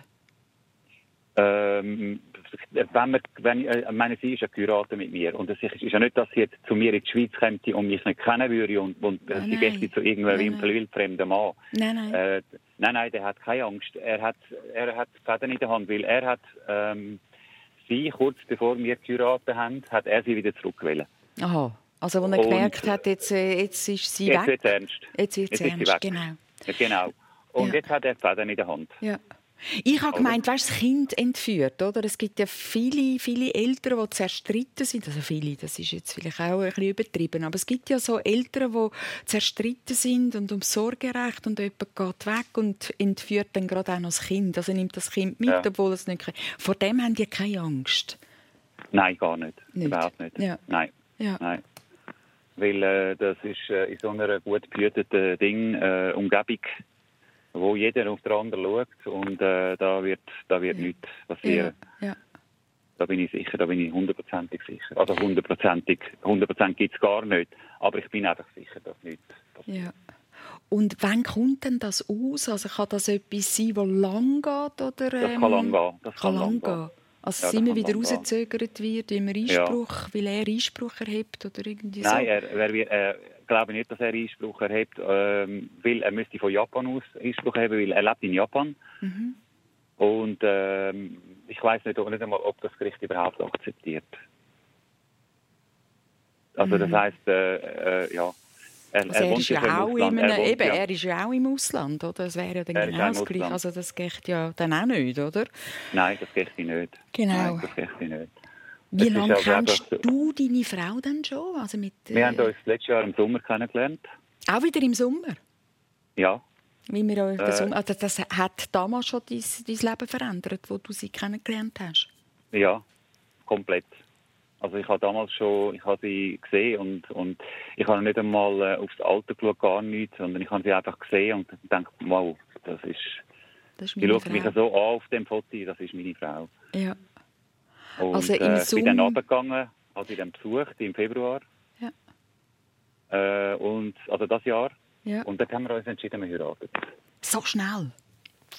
Ähm, wenn man, wenn, äh, meine, sie ist ja geheiratet mit mir, und es ist ja nicht, dass sie jetzt zu mir in die Schweiz kommt und mich nicht kennen würde und, und Nein, sie nein. geht zu irgendeinem Nein, wildfremden Mann. Nein, nein. Äh, nein, nein, der hat keine Angst. Er hat, er hat Fäden in der Hand, weil er hat ähm, sie, kurz bevor wir geheiratet haben, hat er sie wieder zurückgewählt. Aha, also als er Und- gemerkt hat, jetzt, äh, jetzt ist sie Jetzt weg. wird es ernst. Jetzt wird es Jetzt ist sie ernst, weg. genau. Ja, genau. Und Ja. jetzt hat er die Fäden in der Hand. Ja. Ich habe Oder? gemeint, weißt, das Kind entführt, oder? Es gibt ja viele, viele Eltern, die zerstritten sind. Also viele, das ist jetzt vielleicht auch ein bisschen übertrieben, aber es gibt ja so Eltern, die zerstritten sind und ums Sorgerecht und jemand geht weg und entführt dann gerade auch noch das Kind. Also nimmt das Kind mit, Ja. obwohl es nicht kann. Vor dem haben die keine Angst. Nein, gar nicht. Nicht? Überhaupt nicht. Ja. Nein. Ja. Nein. Weil äh, das ist äh, in so einer gut behüteten Ding, äh, Umgebung, wo jeder auf den anderen schaut, und äh, da wird, da wird Ja. nichts passieren. Ja. Ja. Da bin ich sicher, da bin ich hundertprozentig sicher. Also hundertprozentig, hundert Prozent gibt es gar nicht, aber ich bin einfach sicher, dass nichts passiert. Ja. Und wann kommt denn das aus? Also kann das etwas sein, das lang geht? Oder, Das ähm, kann lang gehen. Das kann kann lang lang gehen. gehen. Also Ja, dass das immer kann wieder lang gehen. rausgezögert wird, immer Einspruch, weil er Einspruch erhebt oder irgendwie so? Nein, er, er, wird- äh, glaube nicht, dass er Einspruch erhebt, ähm, weil er müsste von Japan aus Einspruch erheben, weil er lebt in Japan. Mhm. Und ähm, ich weiß nicht, nicht einmal, ob das Gericht überhaupt akzeptiert. Also das Mhm. heisst, äh, äh, ja, er, Also er wohnt ist ja im auch Ausland. in einem, Er wohnt eben, ja- er ist ja auch im Ausland, oder? Das wäre ja dann Er ist genau auch im das Gleiche. Ausland. Also das geht ja dann auch nicht, oder? Nein, das geht nicht. Genau. Nein, das geht nicht. Wie Es ist lange also kennst einfach so- du deine Frau denn schon? Also mit, äh, Wir haben uns letztes Jahr im Sommer kennengelernt. auch wieder im Sommer? Ja, Wie wir auch den Äh. Sommer, also das hat damals schon dein, dein Leben verändert, wo du sie kennengelernt hast? ja, komplett. Also ich habe damals schon, ich habe sie gesehen, und, und ich habe nicht einmal äh, aufs Alter geschaut, gar nichts, sondern ich habe sie einfach gesehen und gedacht, wow, das ist, Das ist sie meine schaut mich Frau. so an auf dem Foto, das ist meine Frau. Ja. Und Also im äh, ich bin dann Sommer- runtergegangen, habe sie dann besucht im Februar. Ja. Äh, und, also das Jahr. Ja. Und dann haben wir uns entschieden, wir heiraten. So schnell? Ja.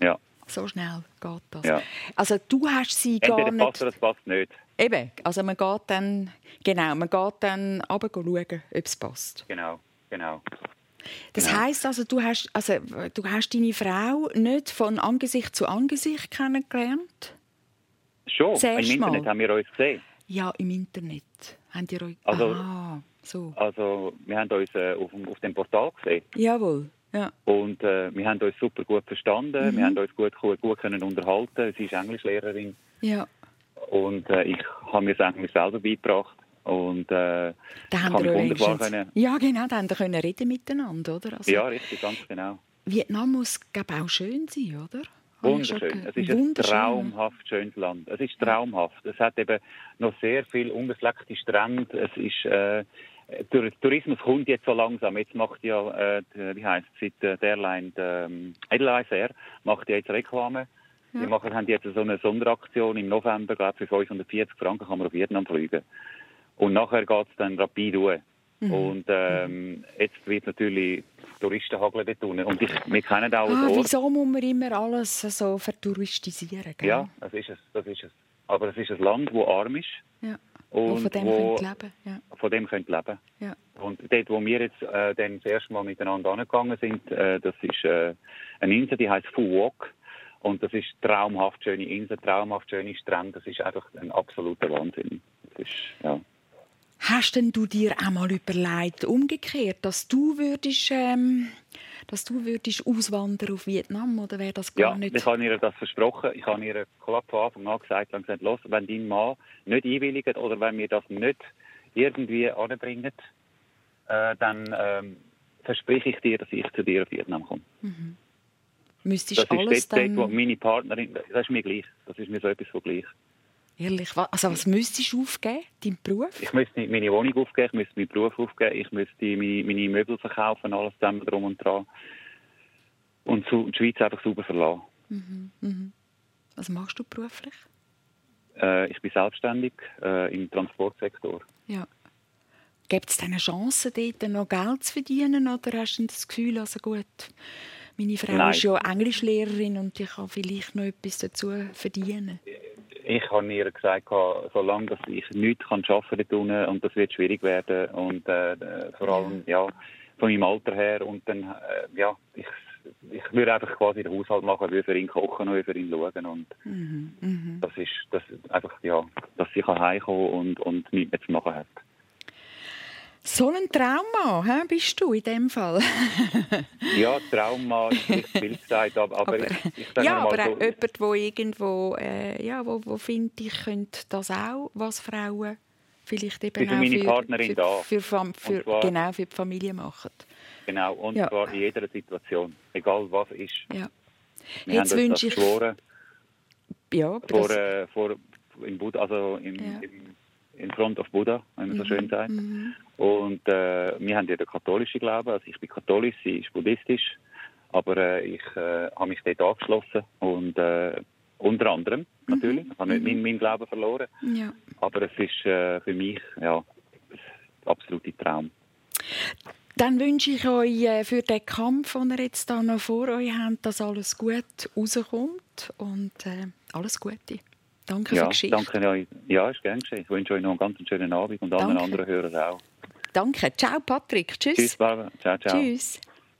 So schnell geht das. Ja. Also du hast sie Entweder gar nicht... passt oder es passt nicht. Eben, also man geht dann... Genau, man geht dann runter schauen, ob es passt. Genau, genau. Das Genau. heisst also, du hast, also, du hast deine Frau nicht von Angesicht zu Angesicht kennengelernt? Schon, im Zuerst Internet mal. haben wir uns gesehen. Ja, im Internet. Habt ihr euch... Also- Aha, so. Also, wir haben uns äh, auf, dem, auf dem Portal gesehen. Jawohl, ja. Und äh, wir haben uns super gut verstanden. Mhm. Wir haben uns gut, gut, gut können unterhalten. Sie ist Englischlehrerin. Ja. Und äh, ich habe mir das Englisch selber beigebracht. Und äh, Da haben kann wir mich Englisch wunderbar jetzt- können... Ja, genau, da haben wir können reden miteinander, oder? Also, Ja, richtig, ganz genau. Vietnam muss, glaube ich, auch schön sein, oder? Habe ich schon Wunderschön. gehört. Es ist ein Wunderschön. traumhaft schönes Land. Es ist traumhaft. Es hat eben noch sehr viel unbefleckte Strände. Es ist, äh, der Tourismus kommt jetzt so langsam. Jetzt macht ja, äh, die, wie heisst es, seit äh, der Airline, ähm, Edelweiss Air, macht ja jetzt Reklame. Ja. Die machen, haben jetzt so eine Sonderaktion im November, glaube für fünfhundertvierzig Franken kann man auf Vietnam fliegen. Und nachher geht es dann rapid hoch. Mhm. Und ähm, jetzt wird natürlich Touristenhagel dort unten. Und ich, wir kennen auch Ah, den Ort. wieso muss man immer alles so vertouristisieren? Gell? Ja, das ist es, das ist es. Aber es ist ein Land, das arm ist Ja. und Wo von dem wo könnt leben. Ja. von dem könnt leben. Ja. Und dort, wo wir jetzt äh, dann das erste Mal miteinander angegangen sind, äh, das ist äh, eine Insel, die heißt Phu Quoc. Und das ist traumhaft schöne Insel, traumhaft schöne Strände. Das ist einfach ein absoluter Wahnsinn. Das ist, ja. Hast denn du dir auch mal überlegt, umgekehrt, dass du würdest, ähm, dass du würdest auswandern auf Vietnam, oder wäre das gar Ja, nicht? ich habe ihr das versprochen. Ich habe ihr von Anfang an gesagt, und gesagt, los, wenn dein Mann nicht einwilligt oder wenn wir das nicht irgendwie anbringen, äh, dann ähm, verspreche ich dir, dass ich zu dir auf Vietnam komme. Müsstest Das ist alles dort, dann... dort, wo meine Partnerin, das ist mir gleich. Das ist mir so etwas von gleich. Ehrlich, wa- also was müsstest du aufgeben? Deinen Beruf? Ich müsste meine Wohnung aufgeben, ich müsste meinen Beruf aufgeben, ich müsste meine, meine Möbel verkaufen, alles zusammen drum und dran. Und zu, die Schweiz einfach sauber verlassen. Was machst du beruflich? Äh, ich bin selbstständig äh, im Transportsektor. Ja. Gibt es eine Chance, dort noch Geld zu verdienen? Oder hast du das Gefühl, also gut, meine Frau Nein. ist ja Englischlehrerin und ich kann vielleicht noch etwas dazu verdienen? Ich habe ihr gesagt, solange dass ich nichts arbeiten kann und das wird schwierig werden und äh, vor allem ja, von meinem Alter her und dann äh, ja, ich, ich würde einfach quasi den Haushalt machen, würde für ihn kochen und für ihn schauen und Mhm, mhm. das ist das einfach ja, dass sie heimkommen und und nichts mehr zu machen hat. So ein Trauma, hä, bist du in dem Fall? Ja, Trauma ist vielleicht viel gesagt, aber, aber, Aber, ich, ich sage ja, mal aber so, auch jemand, der irgendwo, äh, ja, wo, wo findet, ich könnte das auch, was Frauen vielleicht eben Ist für auch meine für, Partnerin für, da. für, für, für, zwar- genau, für die Familie machen. genau, und Ja. zwar in jeder Situation, egal was ist. Ja. Wir Jetzt haben uns wünsche das ich... geschworen. Ja, aber vor, das, äh, vor im Buddha, also im, Ja. im, in front of Buddha, wenn man so schön sagt. mhm. Und äh, wir haben ja den katholischen Glauben, also ich bin katholisch, sie ist buddhistisch, aber äh, ich äh, habe mich dort angeschlossen und äh, unter anderem natürlich, ich habe nicht meinen, meinen Glauben verloren, Ja. aber es ist äh, für mich ja der absolute Traum. Dann wünsche ich euch äh, für den Kampf, den ihr jetzt da noch vor euch habt, dass alles gut rauskommt und äh, alles Gute. Danke für Ja, die Geschichte. danke euch. Ja, ist gern geschehen. Ich wünsche euch noch einen ganz schönen Abend und allen Danke. anderen Hörern auch. Danke. Ciao, Patrick. Tschüss. Tschüss, Barbara. Ciao, ciao. Tschüss.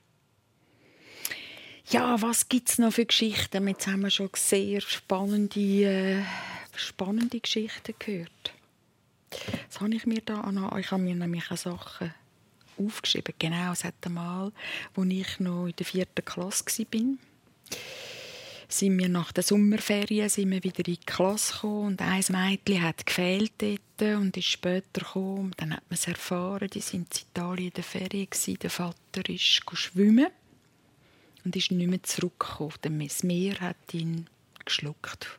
Ja, was gibt es noch für Geschichten? Jetzt haben wir schon sehr spannende, äh, spannende Geschichten gehört. Was habe ich mir da noch? Ich habe mir nämlich auch Sachen aufgeschrieben. Genau, es hat einmal, als ich noch in der vierten Klasse war, sind wir nach der Sommerferien sind wir wieder in die Klasse gekommen und ein Mädchen hat gefehlt dort und ist später gekommen. Dann hat man es erfahren, die waren in Italien in der Ferien gewesen. Der Vater ist schwimmen und ist nicht mehr zurückgekommen. Das Meer hat ihn geschluckt.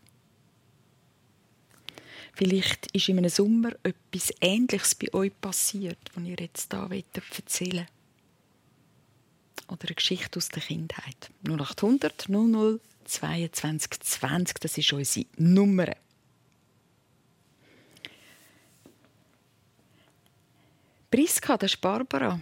Vielleicht ist in einem Sommer etwas Ähnliches bei euch passiert, was ihr jetzt hier erzählen wollt. Oder eine Geschichte aus der Kindheit. null acht hundert null null zweiundzwanzig zwanzig, das ist unsere Nummer. Priska, das ist Barbara.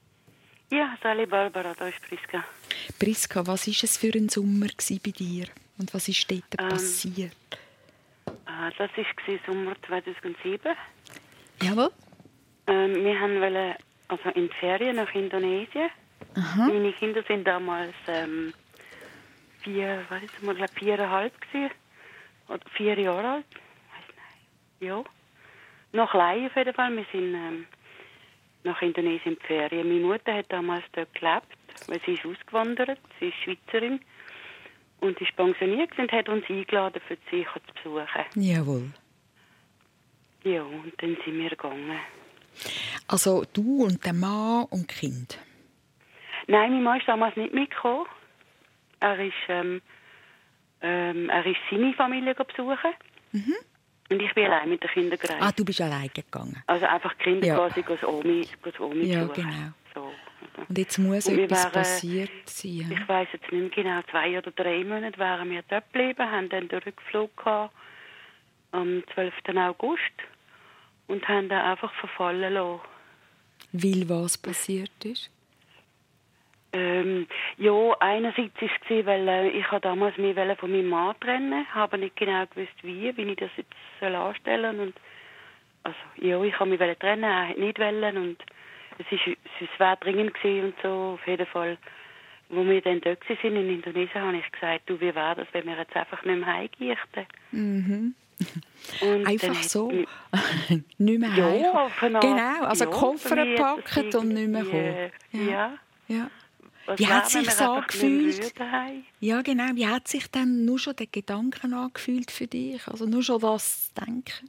Ja, salut Barbara, da ist Priska. Priska, was war es für ein Sommer bei dir? Und was ist dort Ähm, passiert? Äh, das war Sommer zweitausendsieben. Jawohl. Ähm, wir haben wollen, also in die Ferien nach Indonesien. Aha. Meine Kinder sind damals ähm, vier, was ist mal, glaub, viereinhalb gewesen. Oder vier Jahre alt. Weiss nicht. Ja. Noch klein auf jeden Fall. Wir sind ähm, nach Indonesien in die Ferien. Meine Mutter hat damals dort gelebt, weil sie ist ausgewandert. Sie ist Schweizerin. Und ist pensioniert und hat uns eingeladen, für die Sicher zu besuchen. Jawohl. Ja, und dann sind wir gegangen. Also du und der Mann und die Kind? Nein, mein Mann ist damals nicht mitgekommen. Er ist, ähm, ähm, er ist seine Familie besuchen. Mhm. Und ich bin allein mit den Kindern gereist. Ah, du bist alleine gegangen. Also einfach die Kinder Ja. quasi das Omi, das Omi Ja, besuchen. genau. So, also. Und jetzt muss Und wir etwas wären- passiert sein. Ich weiss jetzt nicht mehr genau, zwei oder drei Monate wären wir dort geblieben, haben dann den Rückflug gehabt am zwölften August und haben dann einfach verfallen lassen. Weil was passiert ist? Ähm, ja, einerseits war es, weil äh, ich habe damals mich von meinem Mann trennen, habe nicht genau gewusst, wie, wie ich das jetzt soll anstellen soll. Und also, ja, ich habe mich trennen, er hat nicht wollen und es ist, es war dringend gewesen und so, auf jeden Fall. Wo wir dann dort waren in Indonesien, habe ich gesagt, du, wie wäre das, wenn wir jetzt einfach nicht mehr heimgehen? Mhm. Und Einfach dann so? hat- Nicht mehr Ja, heimkommen. auf eine Art, Genau, also ja, Koffer für mich hat packen das und nicht mehr kommen. irgendwie, Ja. Ja. Was Wie wäre, hat wenn sich wir so einfach nicht mehr angefühlt? würden heim? Ja, genau. Wie hat sich dann nur schon der Gedanken angefühlt für dich? Also nur schon das zu denken?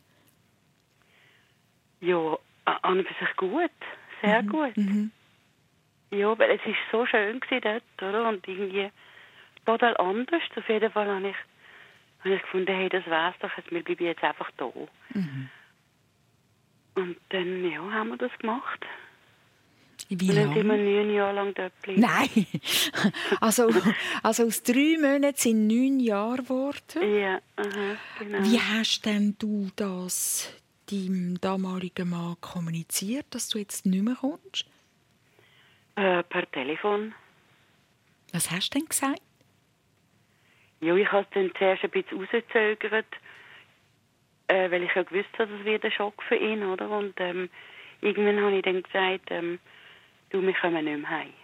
Ja, an und für sich gut. Sehr Mhm. gut. Mhm. Ja, weil es war so schön gewesen dort, oder? Und irgendwie total anders. Auf jeden Fall habe ich, habe ich gefunden, hey, das wär's doch, wir bleiben jetzt einfach da. Mhm. Und dann, ja, haben wir das gemacht. Wie Und dann sind wir lange? neun Jahre lang dort geblieben. Nein! Also, also aus drei Monaten sind neun Jahre geworden. Ja, aha, genau. Wie hast denn du das deinem damaligen Mann kommuniziert, dass du jetzt nicht mehr kommst? Äh, per Telefon. Was hast du denn gesagt? Ja, ich habe es dann zuerst ein bisschen rausgezögert, äh, weil ich ja gewusst habe, das wird ein Schock für ihn, oder? Und ähm, irgendwann habe ich dann gesagt, ähm, du, wir kommen nicht mehr heim.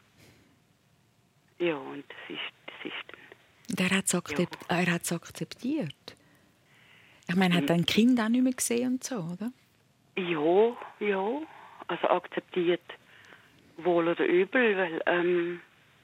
Ja, und das ist, das ist dann... Und er hat es akzep- er hat's akzeptiert. Ich meine, er hat ein Kind auch nicht mehr gesehen und so, oder? Ja, ja, also akzeptiert, wohl oder übel, weil, ähm,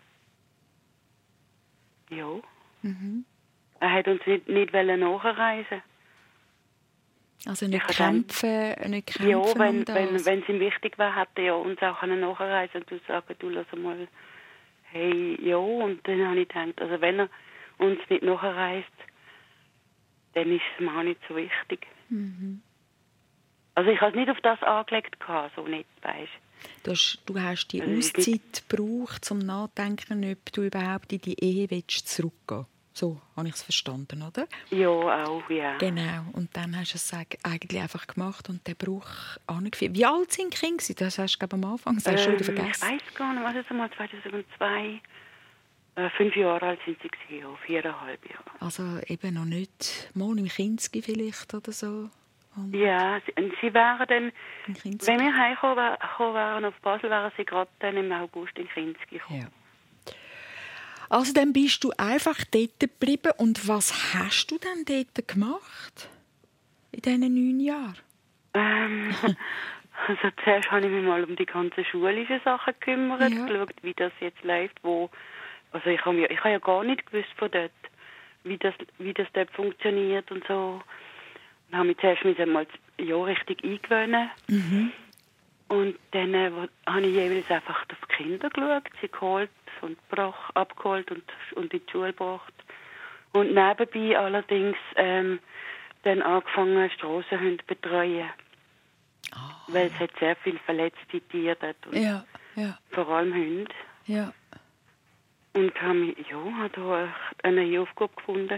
ja, Mhm. er hat uns nicht, nicht wollen nachreisen. Also nicht Ich habe kämpfen, nicht kämpfen Ja, wenn, um das. wenn, wenn es ihm wichtig war, hätte er ja uns auch nachreisen und du sagen, du lass mal, hey, ja, und dann habe ich gedacht, also wenn er uns nicht nachreist, dann ist es mir auch nicht so wichtig. Mhm. Also ich habe es nicht auf das angelegt, so nicht, weißt Du hast, du hast die Also es ist Auszeit gebraucht, um nachzudenken, ob du überhaupt in die Ehe willst zurückgehen. So habe ich es verstanden, oder? Ja, auch, ja. Genau. Und dann hast du es sag- eigentlich einfach gemacht und den Bruch angeführt. Wie alt sind die Kinder? Das hast du glaube ich, am Anfang das hast du schon wieder Ähm, ich vergessen. weiß gar nicht, was ist einmal zweitausendzwei? Äh, fünf Jahre alt sind sie gewesen, ja, viereinhalb Jahre. Also eben noch nicht mal im Kinski vielleicht oder so. Und Ja, sie, und sie wären dann, im Kinski. wenn wir heimgekommen wär- gekommen wären auf Basel, wären sie gerade dann im August in Kinski gekommen. Ja. Also dann bist du einfach dort geblieben. Und was hast du denn dort gemacht? In diesen neun Jahren? Ähm, also zuerst habe ich mich mal um die ganzen schulischen Sachen gekümmert, Ja. geschaut, wie das jetzt läuft, wo, also ich habe ja, ich habe ja gar nicht gewusst von dort, wie das, wie das dort funktioniert und so. Dann habe ich zuerst mich einmal ja, richtig eingewöhnen. Mhm. Und dann äh, wo- habe ich jeweils einfach auf die Kinder geschaut, sie geholt und brach, abgeholt und, und in die Schule gebracht. Und nebenbei allerdings ähm, dann angefangen, Strassenhunde zu betreuen. Weil es hat sehr viele verletzte Tiere dort, und Ja, ja, vor allem Hunde. ja. Und habe ja, habe da eine neue Aufgabe gefunden.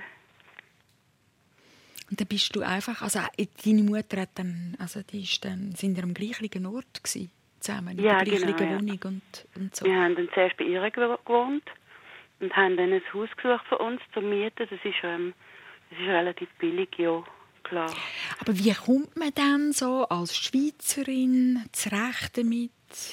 Und dann bist du einfach, also äh, deine Mutter hat dann, also die ist dann, sind ihr am gleichen Ort gewesen, zusammen, in Ja, der gleichen genau, ja. Wohnung und, und so. Wir haben dann zuerst bei ihr gewo- gewohnt und haben dann ein Haus gesucht für uns zum Mieten. Das ist, ähm, das ist relativ billig, ja, klar. Aber wie kommt man dann so als Schweizerin zurecht damit,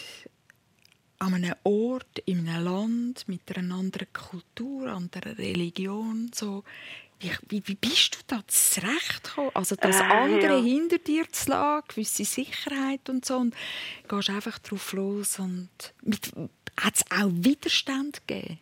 an einem Ort, in einem Land, mit einer anderen Kultur, anderer Religion, so... Wie, wie, wie bist du da zurechtgekommen? Also das äh, andere ja. hinter dir zu lassen, gewisse Sicherheit und so, und gehst einfach drauf los. Und hat es auch Widerstand gegeben?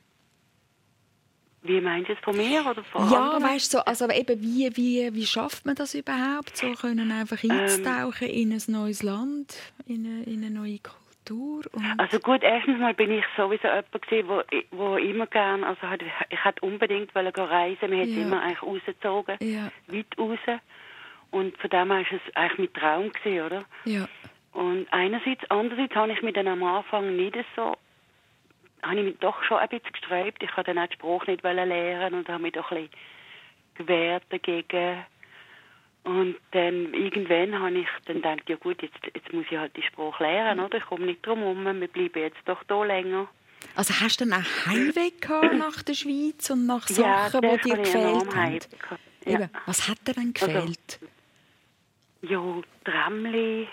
Wie meinst du es, von mir oder von Ja, anderen? weißt du, so, also eben, wie, wie, wie schafft man das überhaupt, so können einfach einzutauchen ähm, in ein neues Land, in eine, in eine neue Kultur? Und Also gut, erstens mal bin ich sowieso jemand gewesen, wo, wo immer gerne, also ich hätte unbedingt wollen reisen, wir hätten Ja. immer eigentlich rausgezogen, Ja. weit raus. Und von dem her war es eigentlich mein Traum gewesen, oder? Ja. Und einerseits, andererseits habe ich mich dann am Anfang nicht so, habe ich mich doch schon ein bisschen gesträubt. Ich wollte dann auch die Sprache nicht lernen und habe mich doch ein bisschen gewehrt dagegen. Und dann irgendwann habe ich dann gedacht, ja gut, jetzt, jetzt muss ich halt die Sprache lernen, oder? Ich komme nicht drum herum, wir bleiben jetzt doch hier länger. Also hast du dann auch Heimweh gehabt nach der Schweiz und nach Ja, Sachen, die dir gefehlt haben? Ja. Eben, was hat dir denn gefehlt? Also, ja, Tramli.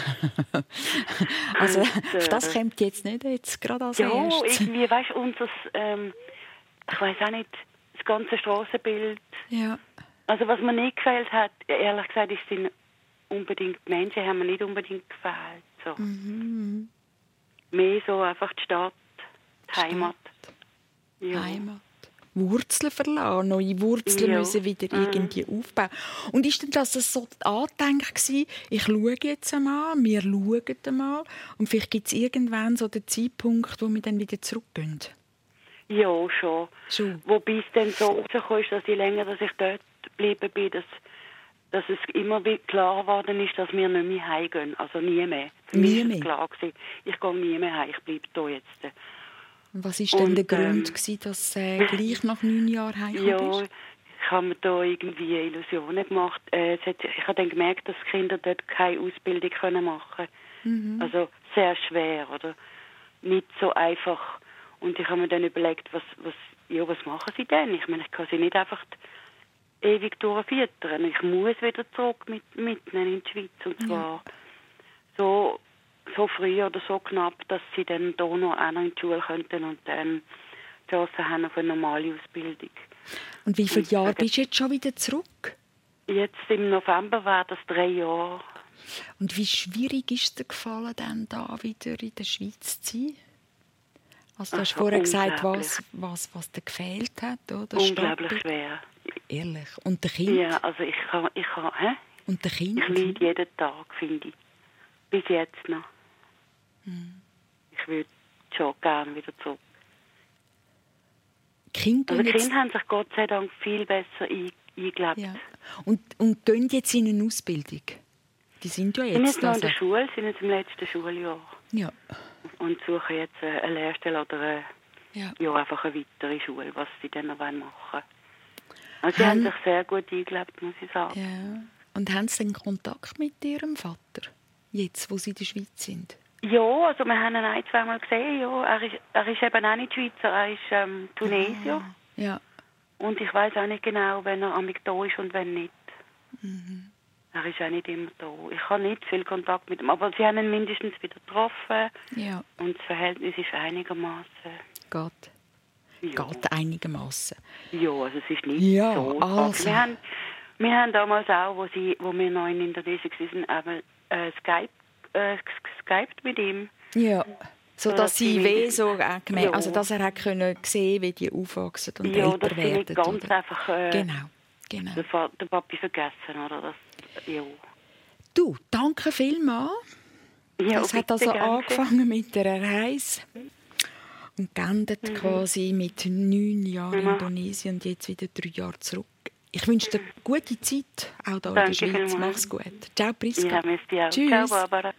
Also, und, auf das äh, kommt jetzt nicht jetzt gerade als ja, erstes. irgendwie, weißt du, unser, ähm, ich weiss auch nicht, das ganze Strassenbild. Ja. Also was mir nicht gefällt hat, ehrlich gesagt, ist sind unbedingt die Menschen, haben mir nicht unbedingt gefällt. So. Mhm. Mehr so einfach die Stadt, die Heimat. Ja. Heimat. Wurzeln verlassen, neue Wurzeln Ja. müssen wieder Mhm. irgendwie aufbauen. Und ist denn das so angedenkt gewesen, ich schaue jetzt einmal, wir schauen einmal und vielleicht gibt es irgendwann so den Zeitpunkt, wo wir dann wieder zurückgehen? Ja, schon. Schon. Wobei es dann so rausgekommen ist, dass je länger dass ich dort geblieben bin, dass, dass es immer wieder klar geworden ist, dass wir nicht mehr heimgehen. Also nie mehr. Für Nie mich war mehr? es klar gewesen, ich gehe nie mehr heim, ich bleibe hier jetzt. Und was war denn Und, der Grund, ähm, gewesen, dass du äh, gleich nach neun Jahren heimgekommen Ja, bist? ich habe mir da irgendwie Illusionen gemacht. Äh, es hat, ich habe dann gemerkt, dass die Kinder dort keine Ausbildung können machen können. Mhm. Also sehr schwer, oder? Nicht so einfach. Und ich habe mir dann überlegt, was, was, ja, was machen sie denn? Ich meine, ich kann sie nicht einfach ewig durchfüttern. Ich muss wieder zurück mit, mitnehmen in die Schweiz. Und zwar ja. so, so früh oder so knapp, dass sie dann hier noch auch noch in die Schule könnten und dann Chance haben auf eine normale Ausbildung. Und wie viele Jahre bist du jetzt schon wieder zurück? Jetzt im November wäre das drei Jahre. Und wie schwierig ist es dir gefallen, dann da wieder in der Schweiz zu sein? Also, du hast Also, vorher gesagt, was, was, was dir gefehlt hat, oder? Unglaublich Stadtbild. schwer. Ehrlich. Und der Kind? Ja, also ich kann, ich kann, hä? Und der Kind? Ich leide jeden Tag, finde ich. Bis jetzt noch. Hm. Ich würde schon gerne wieder zurück. Kind also die jetzt... Kinder haben sich Gott sei Dank viel besser eingelebt. Ja. Und, und gehen jetzt in eine Ausbildung? Die sind ja Sie sind jetzt... jetzt noch also... in der Schule, sind jetzt im letzten Schuljahr. Ja. Und suchen jetzt eine Lehrstelle oder eine, Ja. ja, einfach eine weitere Schule, was sie dann noch machen wollen. Also sie Haben- haben sich sehr gut eingelebt, muss ich sagen. Ja. Und haben Sie denn Kontakt mit Ihrem Vater? Jetzt, wo Sie in der Schweiz sind? Ja, also wir haben ihn ein, zweimal gesehen. Ja. Er, ist, er ist eben auch nicht Schweizer, er ist ähm, Tunesier. Ah, ja. Und ich weiß auch nicht genau, wenn er amig da ist und wenn nicht. Mhm. Er ist auch nicht immer da. Ich habe nicht viel Kontakt mit ihm, aber sie haben ihn mindestens wieder getroffen. Ja. Und das Verhältnis ist einigermaßen. Geht. Ja. Geht einigermaßen. Ja, also es ist nicht Ja, so. also. Wir haben, wir haben damals auch, wo, sie, wo wir noch in Indonesien waren, eben, äh, Skype, äh, geskypt mit ihm. Ja. So So, dass dass Sie sie weh nicht- so auch gemerkt, Ja. also dass er hat können sehen, wie die aufwachsen und Ja, älter dass sie werden. nicht ganz oder? einfach äh, Genau, genau. den, Va- den Papi vergessen, oder? Das, ja. Du, danke vielmals. Ja, Es hat bitte, also gern angefangen mit einer Reise und geendet Mhm. quasi mit neun Jahren Mhm. Indonesien und jetzt wieder drei Jahre zurück. Ich wünsche dir gute Zeit, auch hier in der Danke Schweiz. vielmals. Mach's gut. Ciao, Priska. Ja, müsste auch. Tschüss. Ciao, Barbara.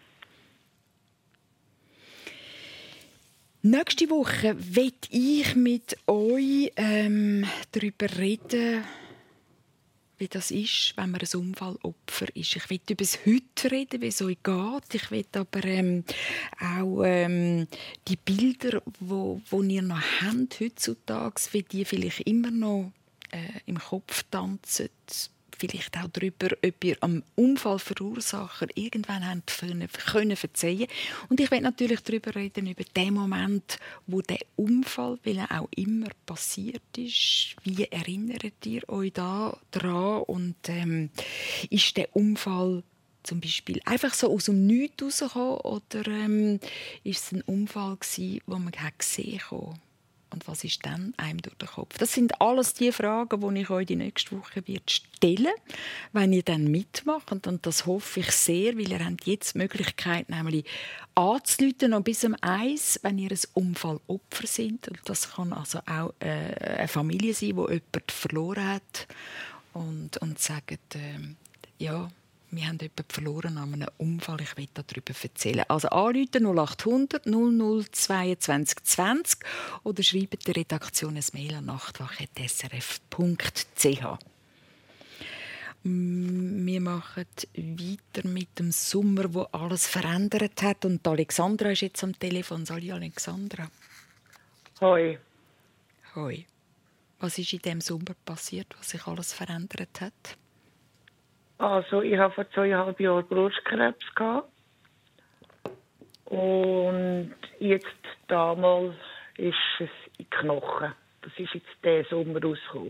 Nächste Woche werde ich mit euch ähm, darüber reden, wie das ist, wenn man ein Unfallopfer ist. Ich will über das Heute reden, wie es euch geht. Ich will aber ähm, auch ähm, die Bilder, wo, wo ihr noch habt heutzutage, wie die vielleicht immer noch äh, im Kopf tanzen. Vielleicht auch darüber, ob ihr am Unfallverursacher irgendwann habt können, können verzeihen. Und ich will natürlich darüber reden, über den Moment, wo der Unfall, weil er auch immer passiert ist. Wie erinnert ihr euch da dran? Und ähm, ist der Unfall zum Beispiel einfach so aus dem Nichts rausgekommen? Oder ähm, ist es ein Unfall gewesen, den man gesehen hat? Und was ist dann einem durch den Kopf? Das sind alles die Fragen, die ich euch die nächste Woche stellen werde, wenn ihr dann mitmacht. Und das hoffe ich sehr, weil ihr habt jetzt die Möglichkeit, nämlich anzurufen, noch bis um eins, wenn ihr ein Unfallopfer seid. Und das kann also auch äh, eine Familie sein, die jemanden verloren hat. Und, und sagt, äh, ja, wir haben jemanden verloren an einem Unfall. Ich will darüber erzählen. Also anrufen null acht hundert null null zweiundzwanzig zwanzig oder schreiben der Redaktion ein Mail an nachtwache punkt s r f punkt c h. Wir machen weiter mit dem Sommer, wo alles verändert hat. Und Alexandra ist jetzt am Telefon. Sali Alexandra. Hoi. Hoi. Was ist in diesem Sommer passiert, was sich alles verändert hat? Also, ich hatte vor zweieinhalb Jahren Brustkrebs gehabt. Und jetzt damals ist es in die Knochen. Das ist jetzt diesen Sommer rausgekommen.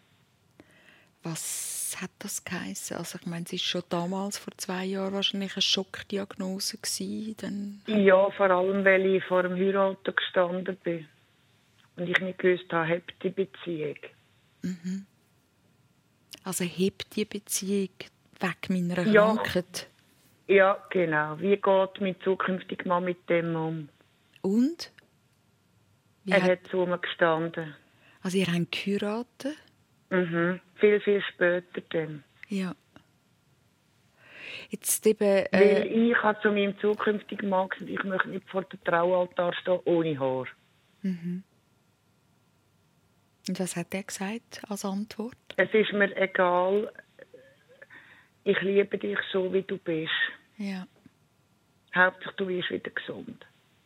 Was hat das geheissen? Also ich meine, es war schon damals, vor zwei Jahren, wahrscheinlich eine Schockdiagnose gewesen. Dann... Ja, vor allem, weil ich vor dem Heiraten gestanden bin. Und ich nicht gewusst habe, hebt die Beziehung. Mhm. Also hebt die Beziehung weg meiner ja. Krankheit? Ja, genau. Wie geht mein zukünftiger Mann mit dem um? Und? Wie er hat... hat zu mir gestanden. Also ihr habt geheiratet? Mhm. Viel, viel später dann. Ja. Jetzt eben... Äh... Weil ich habe zu meinem zukünftigen Mann gesagt, ich möchte nicht vor dem Traualtar stehen ohne Haar. Mhm. Und was hat er gesagt als Antwort? Es ist mir egal. Ich liebe dich so, wie du bist. Ja. Hauptsache, du wirst wieder gesund.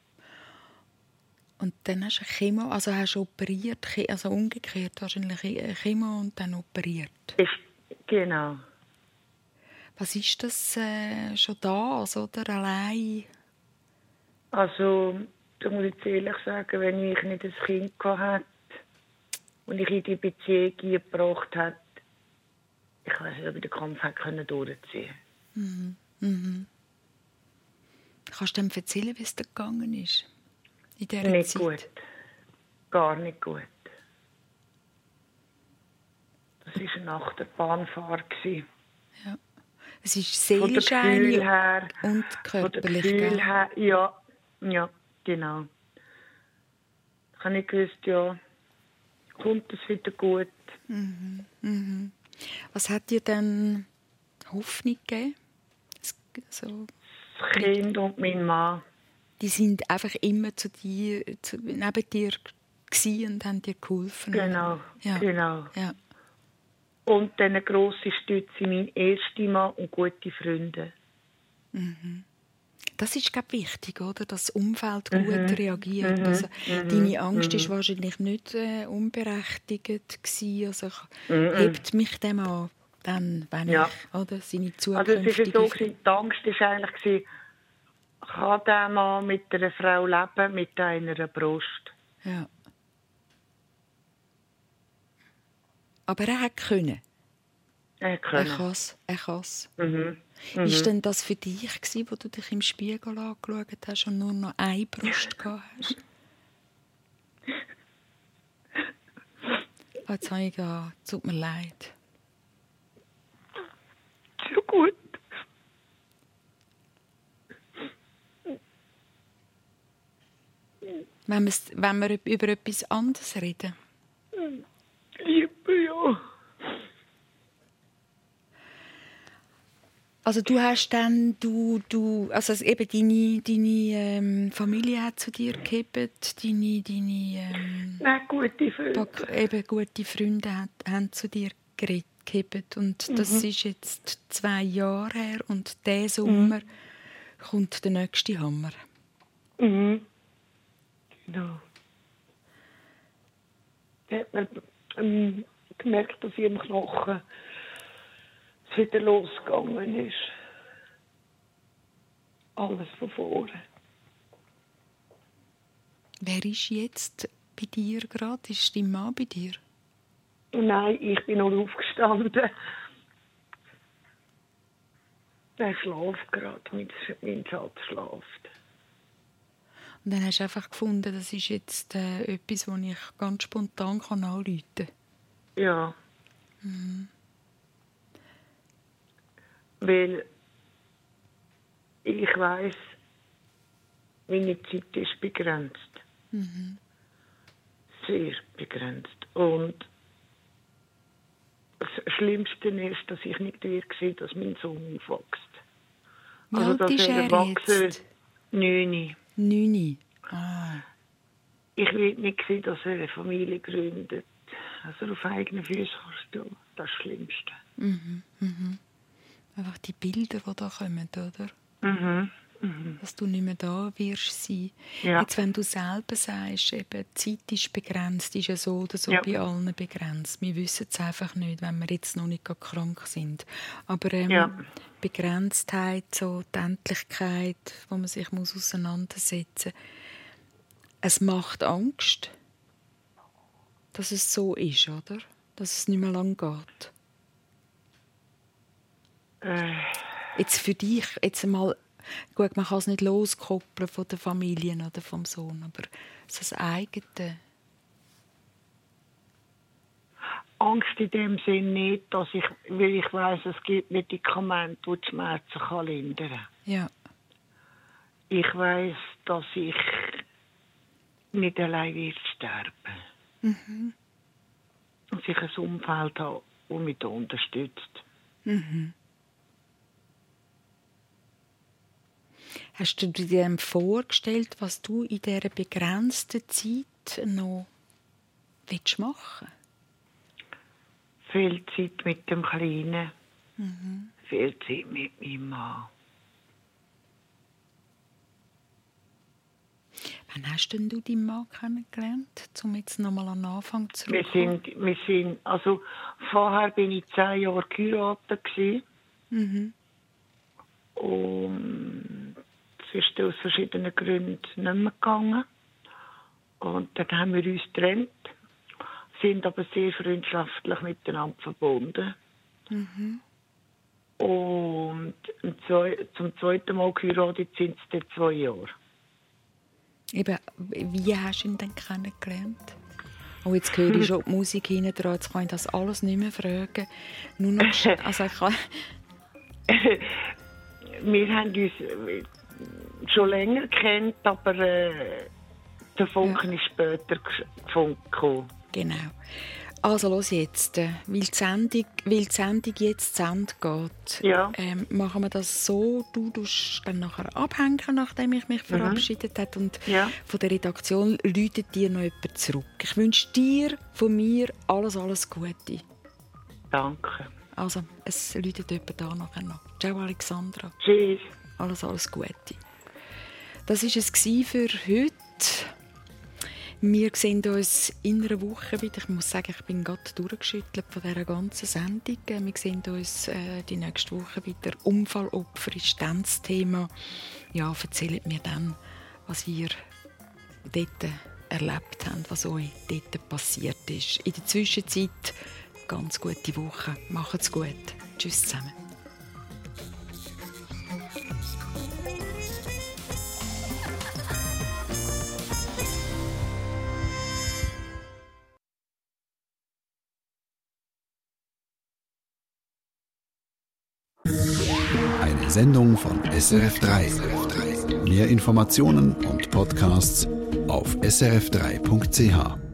Und dann hast du Chemo, also hast du operiert, also umgekehrt wahrscheinlich Chemo und dann operiert. Ich, genau. Was ist das äh, schon da, also, oder allein? Also, da muss ich ehrlich sagen, wenn ich nicht ein Kind hatte und ich in die Beziehung eingebracht hätte, ich weiß nicht, ob ich den Kampf hätte durchziehen können. Mhm. Mhm. Kannst du dem erzählen, wie es dir gegangen ist? In dieser nicht Zeit? Gut. Gar nicht gut. Das war nach der Bahnfahrt. Ja. Es ist seelisch von der Gefühl her und körperlich. Von der Gefühl her, ja, ja, genau. Ich habe nicht gewusst, ja, kommt es wieder gut. Mhm. Mhm. Was hat dir denn Hoffnung gegeben? So. Das Kind und mein Mann. Die sind einfach immer zu dir, zu, neben dir gewesen und haben dir geholfen. Genau, ja. genau. Ja. Und dann eine grosse Stütze, mein erster Mann und gute Freunde. Mhm. Das ist, glaube ich, wichtig, oder? Dass das Umfeld gut mhm. reagiert. Mhm. Also, mhm. deine Angst mhm. war wahrscheinlich nicht äh, unberechtigt gewesen. Also, mhm. hebt mich dem an, dann, wenn ja. ich, oder, seine zukünftige... Also es war so, die Angst war eigentlich, kann der Mann mit einer Frau leben, mit einer Brust? Ja. Aber er hat können. Er kann es. Er kann es. Mhm. Mhm. Ist denn das für dich gewesen, wo du dich im Spiegel angeschaut hast und nur noch eine Brust gehabt hast? Jetzt habe ich gedacht, tut mir leid. So gut. Wenn wir, wenn wir über etwas anderes reden? Liebe, ja. Also du hast dann, du, du, also eben deine, deine ähm, Familie hat zu dir gegeben, deine, deine ähm, Nein, gute Freunde. Eben gute Freunde hat, haben zu dir geredet. gehabt. Und das mhm. ist jetzt zwei Jahre her und diesen Sommer mhm. kommt der nächste Hammer. Mhm. Genau. Da hat man ähm, gemerkt, dass ich im Knochen es wieder losgegangen ist. Alles von vorne. Wer ist jetzt bei dir gerade? Ist dein Mann bei dir? Nein, ich bin noch aufgestanden. Er schläft gerade, mein, mein Schatz schläft. Und dann hast du einfach gefunden, das ist jetzt äh, etwas, das ich ganz spontan anrufen kann? Ja. Mhm. Weil ich weiss, meine Zeit ist begrenzt. Mhm. Sehr begrenzt. Und das Schlimmste ist, dass ich nicht sehe, dass mein Sohn aufwächst. Wie also, alt ist er jetzt? Neun. Neun? Ah. Ich will nicht sehen, dass er eine Familie gründet. Also auf eigenen Füßen kannst du. Das ist das Schlimmste. Mhm. Mhm. Einfach die Bilder, die da kommen, oder? Mhm. Mhm. Dass du nicht mehr da wirst sein. Ja. Jetzt, wenn du selber sagst, eben, die Zeit ist begrenzt, ist ja so oder so ja. bei allen begrenzt. Wir wissen es einfach nicht, wenn wir jetzt noch nicht krank sind. Aber ähm, ja. Begrenztheit, so die Endlichkeit, wo man sich muss auseinandersetzen muss, es macht Angst, dass es so ist, oder? Dass es nicht mehr lang geht. Äh. Jetzt für dich, jetzt mal, gut, man kann es nicht loskoppeln von der Familie oder vom Sohn, aber so das eigene. Angst in dem Sinne nicht, dass ich, weil ich weiss, es gibt Medikamente, die die Schmerzen kann lindern kann. Ja. Ich weiss, dass ich nicht allein wird sterben. Mhm. Dass ich ein Umfeld habe, das mich da unterstützt. Mhm. Hast du dir vorgestellt, was du in dieser begrenzten Zeit noch machen willst? Viel Zeit mit dem Kleinen. Mhm. Viel Zeit mit meinem Mann. Wann hast denn du deinen Mann kennengelernt, um jetzt nochmal an den Anfang zurückzukommen? Wir sind, wir sind, also vorher war ich zehn Jahre geheiratet. Mhm. Und es ist aus verschiedenen Gründen nicht mehr gegangen. Und dann haben wir uns getrennt, sind aber sehr freundschaftlich miteinander verbunden. Mhm. Und zum zweiten Mal geheiratet sind es dann zwei Jahre. Eben, wie hast du ihn denn kennengelernt? Oh, jetzt höre ich schon die Musik hinten dran, jetzt kann ich das alles nicht mehr fragen. Nur noch, also ich kann... Wir haben uns schon länger gekannt, aber äh, der Funken ja. ist später gefunden. Genau. Also los jetzt, weil die Sendung, weil die Sendung jetzt zu Ende geht, ja. ähm, machen wir das so, du tust dann nachher abhängen, nachdem ich mich mhm. verabschiedet habe und ja. von der Redaktion läutet dir noch jemand zurück. Ich wünsche dir von mir alles, alles Gute. Danke. Also, es läutet jemand da nachher noch. Ciao Alexandra. Tschüss. Alles, alles Gute. Das war es für heute. Wir sehen uns in einer Woche wieder. Ich muss sagen, ich bin gerade durchgeschüttelt von dieser ganzen Sendung. Wir sehen uns äh, die nächste Woche wieder. Unfallopfer ist dann das Thema. Ja, erzählt mir dann, was ihr dort erlebt habt, was euch dort passiert ist. In der Zwischenzeit ganz gute Woche. Macht's gut. Tschüss zusammen. Eine Sendung von S R F drei. Mehr Informationen und Podcasts auf s r f drei punkt c h.